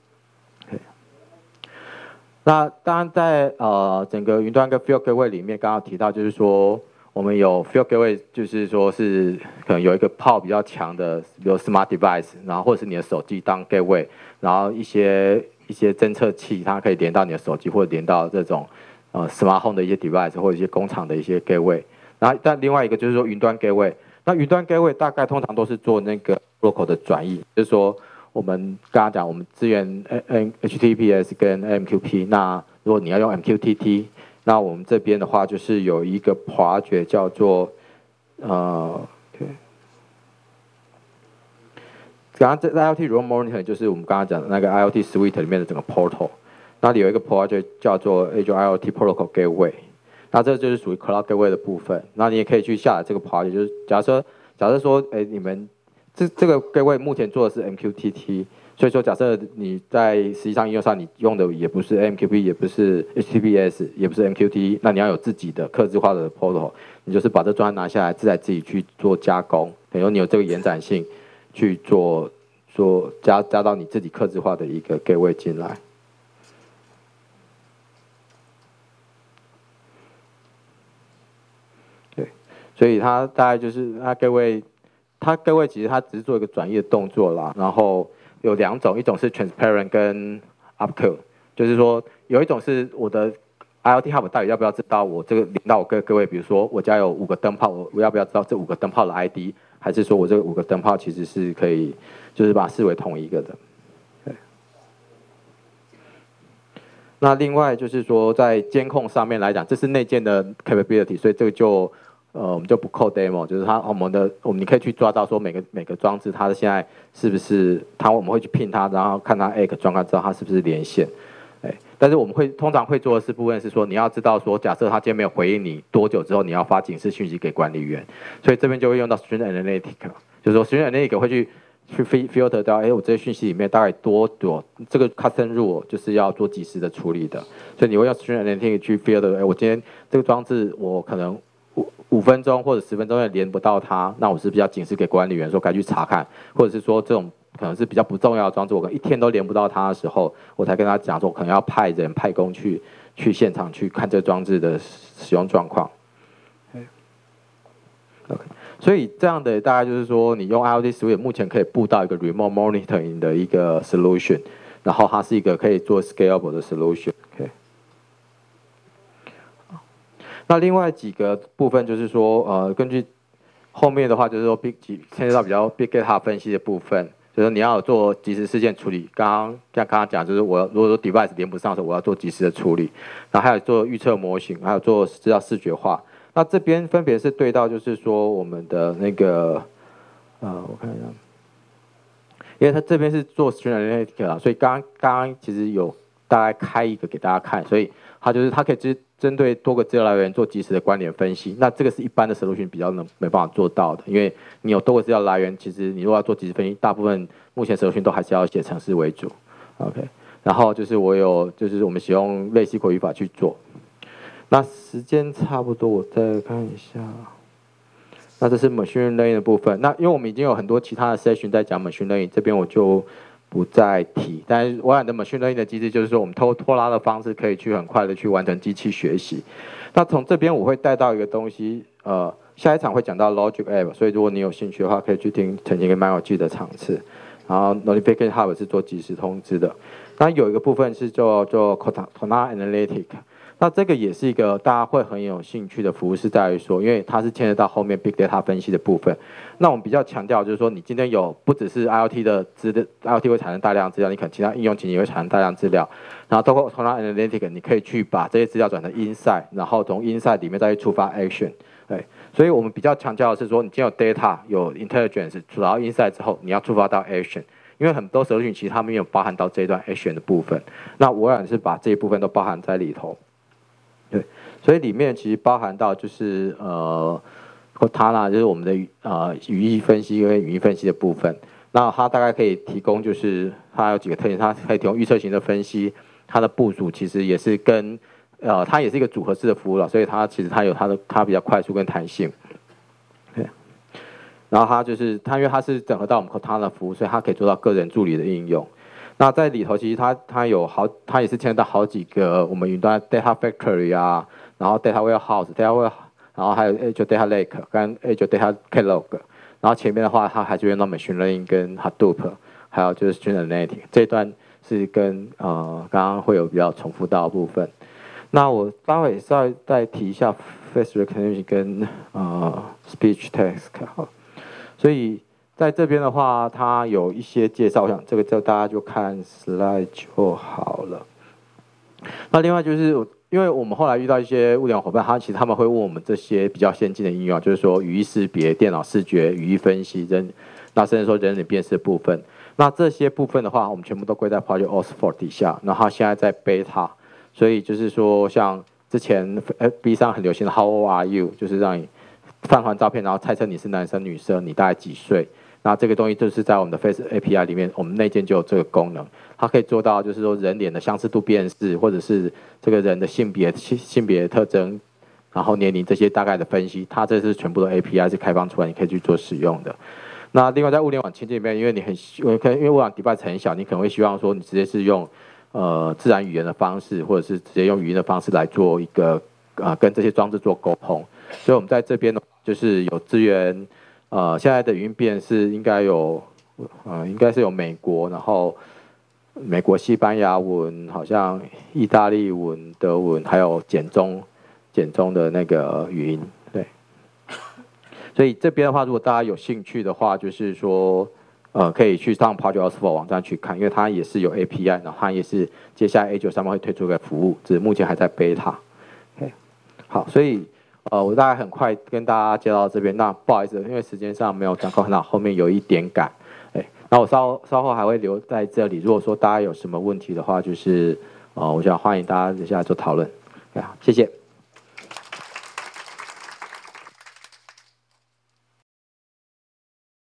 那当然在整个云端跟 Field Gateway 里面，刚刚提到就是说，我们有 Field Gateway， 就是说是可能有一个power比较强的，比如 Smart Device， 然后或者是你的手机当 Gateway， 然后一些侦测器，它可以连到你的手机，或者连到这种Smart Home 的一些 Device， 或者一些工厂的一些 Gateway。然后但另外一个就是说云端 Gateway， 那云端 Gateway 大概通常都是做那个 protocol 的转译，就是说。我们刚刚讲，我们支援 HTTPS 跟 MQP。那如果你要用 MQTT， 那我们这边的话就是有一个 project 叫做刚刚在 IoT Remote Monitoring 就是我们刚刚讲的那个 IoT Suite 里面的整个 portal。那里有一个 project 叫做 Azure IoT Protocol Gateway。那这就是属于 Cloud Gateway 的部分。那你也可以去下载这个 project， 就是假设说，你们这个 Gateway 目前做的是 MQTT， 所以说假设你在实际上应用上你用的也不是 MQP， 也不是 HTTPS， 也不是 MQTT， 那你要有自己的客制化的 protocol， 你就是把这专案拿下来，自己去做加工，等于你有这个延展性去做加到你自己客制化的一个 Gateway 进来。对，所以它大概就是它 Gateway。它Gateway其实它只是做一个转译的动作啦，然后有2种，一种是 transparent 跟 upkill， 就是说有一种是我的 IoT Hub 到底要不要知道我这个连到我各位，比如说我家有5个灯泡，我要不要知道这5个灯泡的 ID， 还是说我这5个灯泡其实是可以就是把它视为同一个的。对。那另外就是说在监控上面来讲，这是内建的 capability， 所以这个就。我们就不扣 demo， 就是你可以去抓到说每个装置它的现在是不是我们会去ping它，然后看它 egg 状况，知道它是不是连线。但是我们通常会做的部分是说，你要知道说，假设它今天没有回应你多久之后，你要发警示讯息给管理员，所以这边就会用到 Stream Analytics， 就是说 Stream Analytics 会去去 filter 到，我这些讯息里面大概多这个 custom rule 就是要做即时的处理的，所以你会用 Stream Analytics 去 filter，我今天这个装置我可能5分钟或者10分钟也连不到它，那我是比较警示给管理员说该去查看，或者是说这种可能是比较不重要的装置，我可能1天都连不到它的时候，我才跟他讲说，我可能要派人派工去现场去看这装置的使用状况。OK， 所以这样的大概就是说，你用 IoT Suite 目前可以布到一个 remote monitoring 的一个 solution， 然后它是一个可以做 scalable 的 solution。OK， 那另外几个部分就是说，根据后面的话就是说牵涉到比较 big data 分析的部分，就是你要有做即时事件处理。像刚刚讲，就是我如果说 device 连不上的时候，我要做即时的处理，然后还有做预测模型，还有做资料视觉化。那这边分别是对到，就是说我们的那个，我看一下，因为它这边是做 Stream Analytics 啊，所以刚刚其实有大概开一个给大家看，所以它可以针对多个资料来源做即时的关联分析。那这个是一般的 solution 比较没办法做到的，因为你有多个资料来源，其实你如果要做即时分析，大部分目前 solution 都还是要写程式为主。OK， 然后就是就是我们使用类 SQL 语法去做。那时间差不多，我再看一下。那这是 machine learning 的部分。那因为我们已经有很多其他的 session 在讲 machine learning， 这边我就不再提。但是微软的 machine learning 的机制就是说，我们透过拖拉的方式，可以去很快的去完成机器学习。那从这边我会带到一个东西，下一场会讲到 logic app， 所以如果你有兴趣的话，可以去听曾经跟蛮有趣的场次。然后 notification hub 是做即时通知的。那有一个部分是做 Cortana Analytics。那这个也是一个大家会很有兴趣的服务，是在于说，因为它是牵涉到后面 big data 分析的部分。那我们比较强调就是说，你今天有不只是 IoT 的IoT 会产生大量资料，你可能其他应用情景也会产生大量资料。然后透过 Cortana Analytics， 你可以去把这些资料转成 insight， 然后从 insight 里面再去触发 action。对，所以我们比较强调的是说，你今天有 data 有 intelligence， 主要 insight 之后，你要触发到 action。因为很多solution其实它没有包含到这一段 action 的部分，那微软是把这一部分都包含在里头。对，所以里面其实包含到就是Cortana 就是我们的语义分析跟语义分析的部分。那它大概可以提供就是它有几个特点，它可以提供预测型的分析，它的部署其实也是跟它也是一个组合式的服务了，所以它其实它比较快速跟弹性。对，然后它因为它是整合到我们 Cortana 的服务，所以它可以做到个人助理的应用。那在里头，其实它也是牵扯到好几个我们云端 data factory 啊，然后 data warehouse， 然后还有 Azure Data Lake 跟 Azure Data Catalog， 然后前面的话，它还是用到 machine learning 跟 Hadoop， 还有就是 Stream Analytics 这一段是跟刚刚会有比较重复到的部分。那我待会稍微再提一下 face recognition 跟speech text， 所以。在这边的话，它有一些介绍，我想这个大家就看 slide 就好了。那另外就是，因为我们后来遇到一些物联网伙伴，其实他们会问我们这些比较先进的应用，就是说语义识别、电脑视觉、语义分析、那甚至说人脸辨识的部分。那这些部分的话，我们全部都归在 Project Oxford 底下，然后它现在在 beta， 所以就是说，像之前 FB 上很流行的 How old are you， 就是让你放完照片，然后猜测你是男生女生，你大概几岁。那这个东西就是在我们的 Face API 里面，我们内建就有这个功能，它可以做到就是说人脸的相似度辨识，或者是这个人的性别特征，然后年龄这些大概的分析，它这是全部的 API 是开放出来，你可以去做使用的。那另外在物联网情境里面，因为因为物联网 device 很小，你可能会希望说你直接是用自然语言的方式，或者是直接用语音的方式来做一个跟这些装置做沟通，所以我们在这边呢就是有资源。现在的语音辨识应该是有美国，然后美国西班牙文，好像意大利文、德文，还有简中的那个语音，对。所以这边的话，如果大家有兴趣的话，就是说，可以去上 Project Oxford 网站去看，因为它也是有 API， 然后它也是接下来 Azure 上面会推出一个服务，只是目前还在 beta。OK， 好，所以。我大概很快跟大家介绍到这边，那不好意思，因为时间上没有掌控，那后面有一点赶，那我稍后还会留在这里。如果说大家有什么问题的话，就是我想欢迎大家接下来做讨论，谢谢。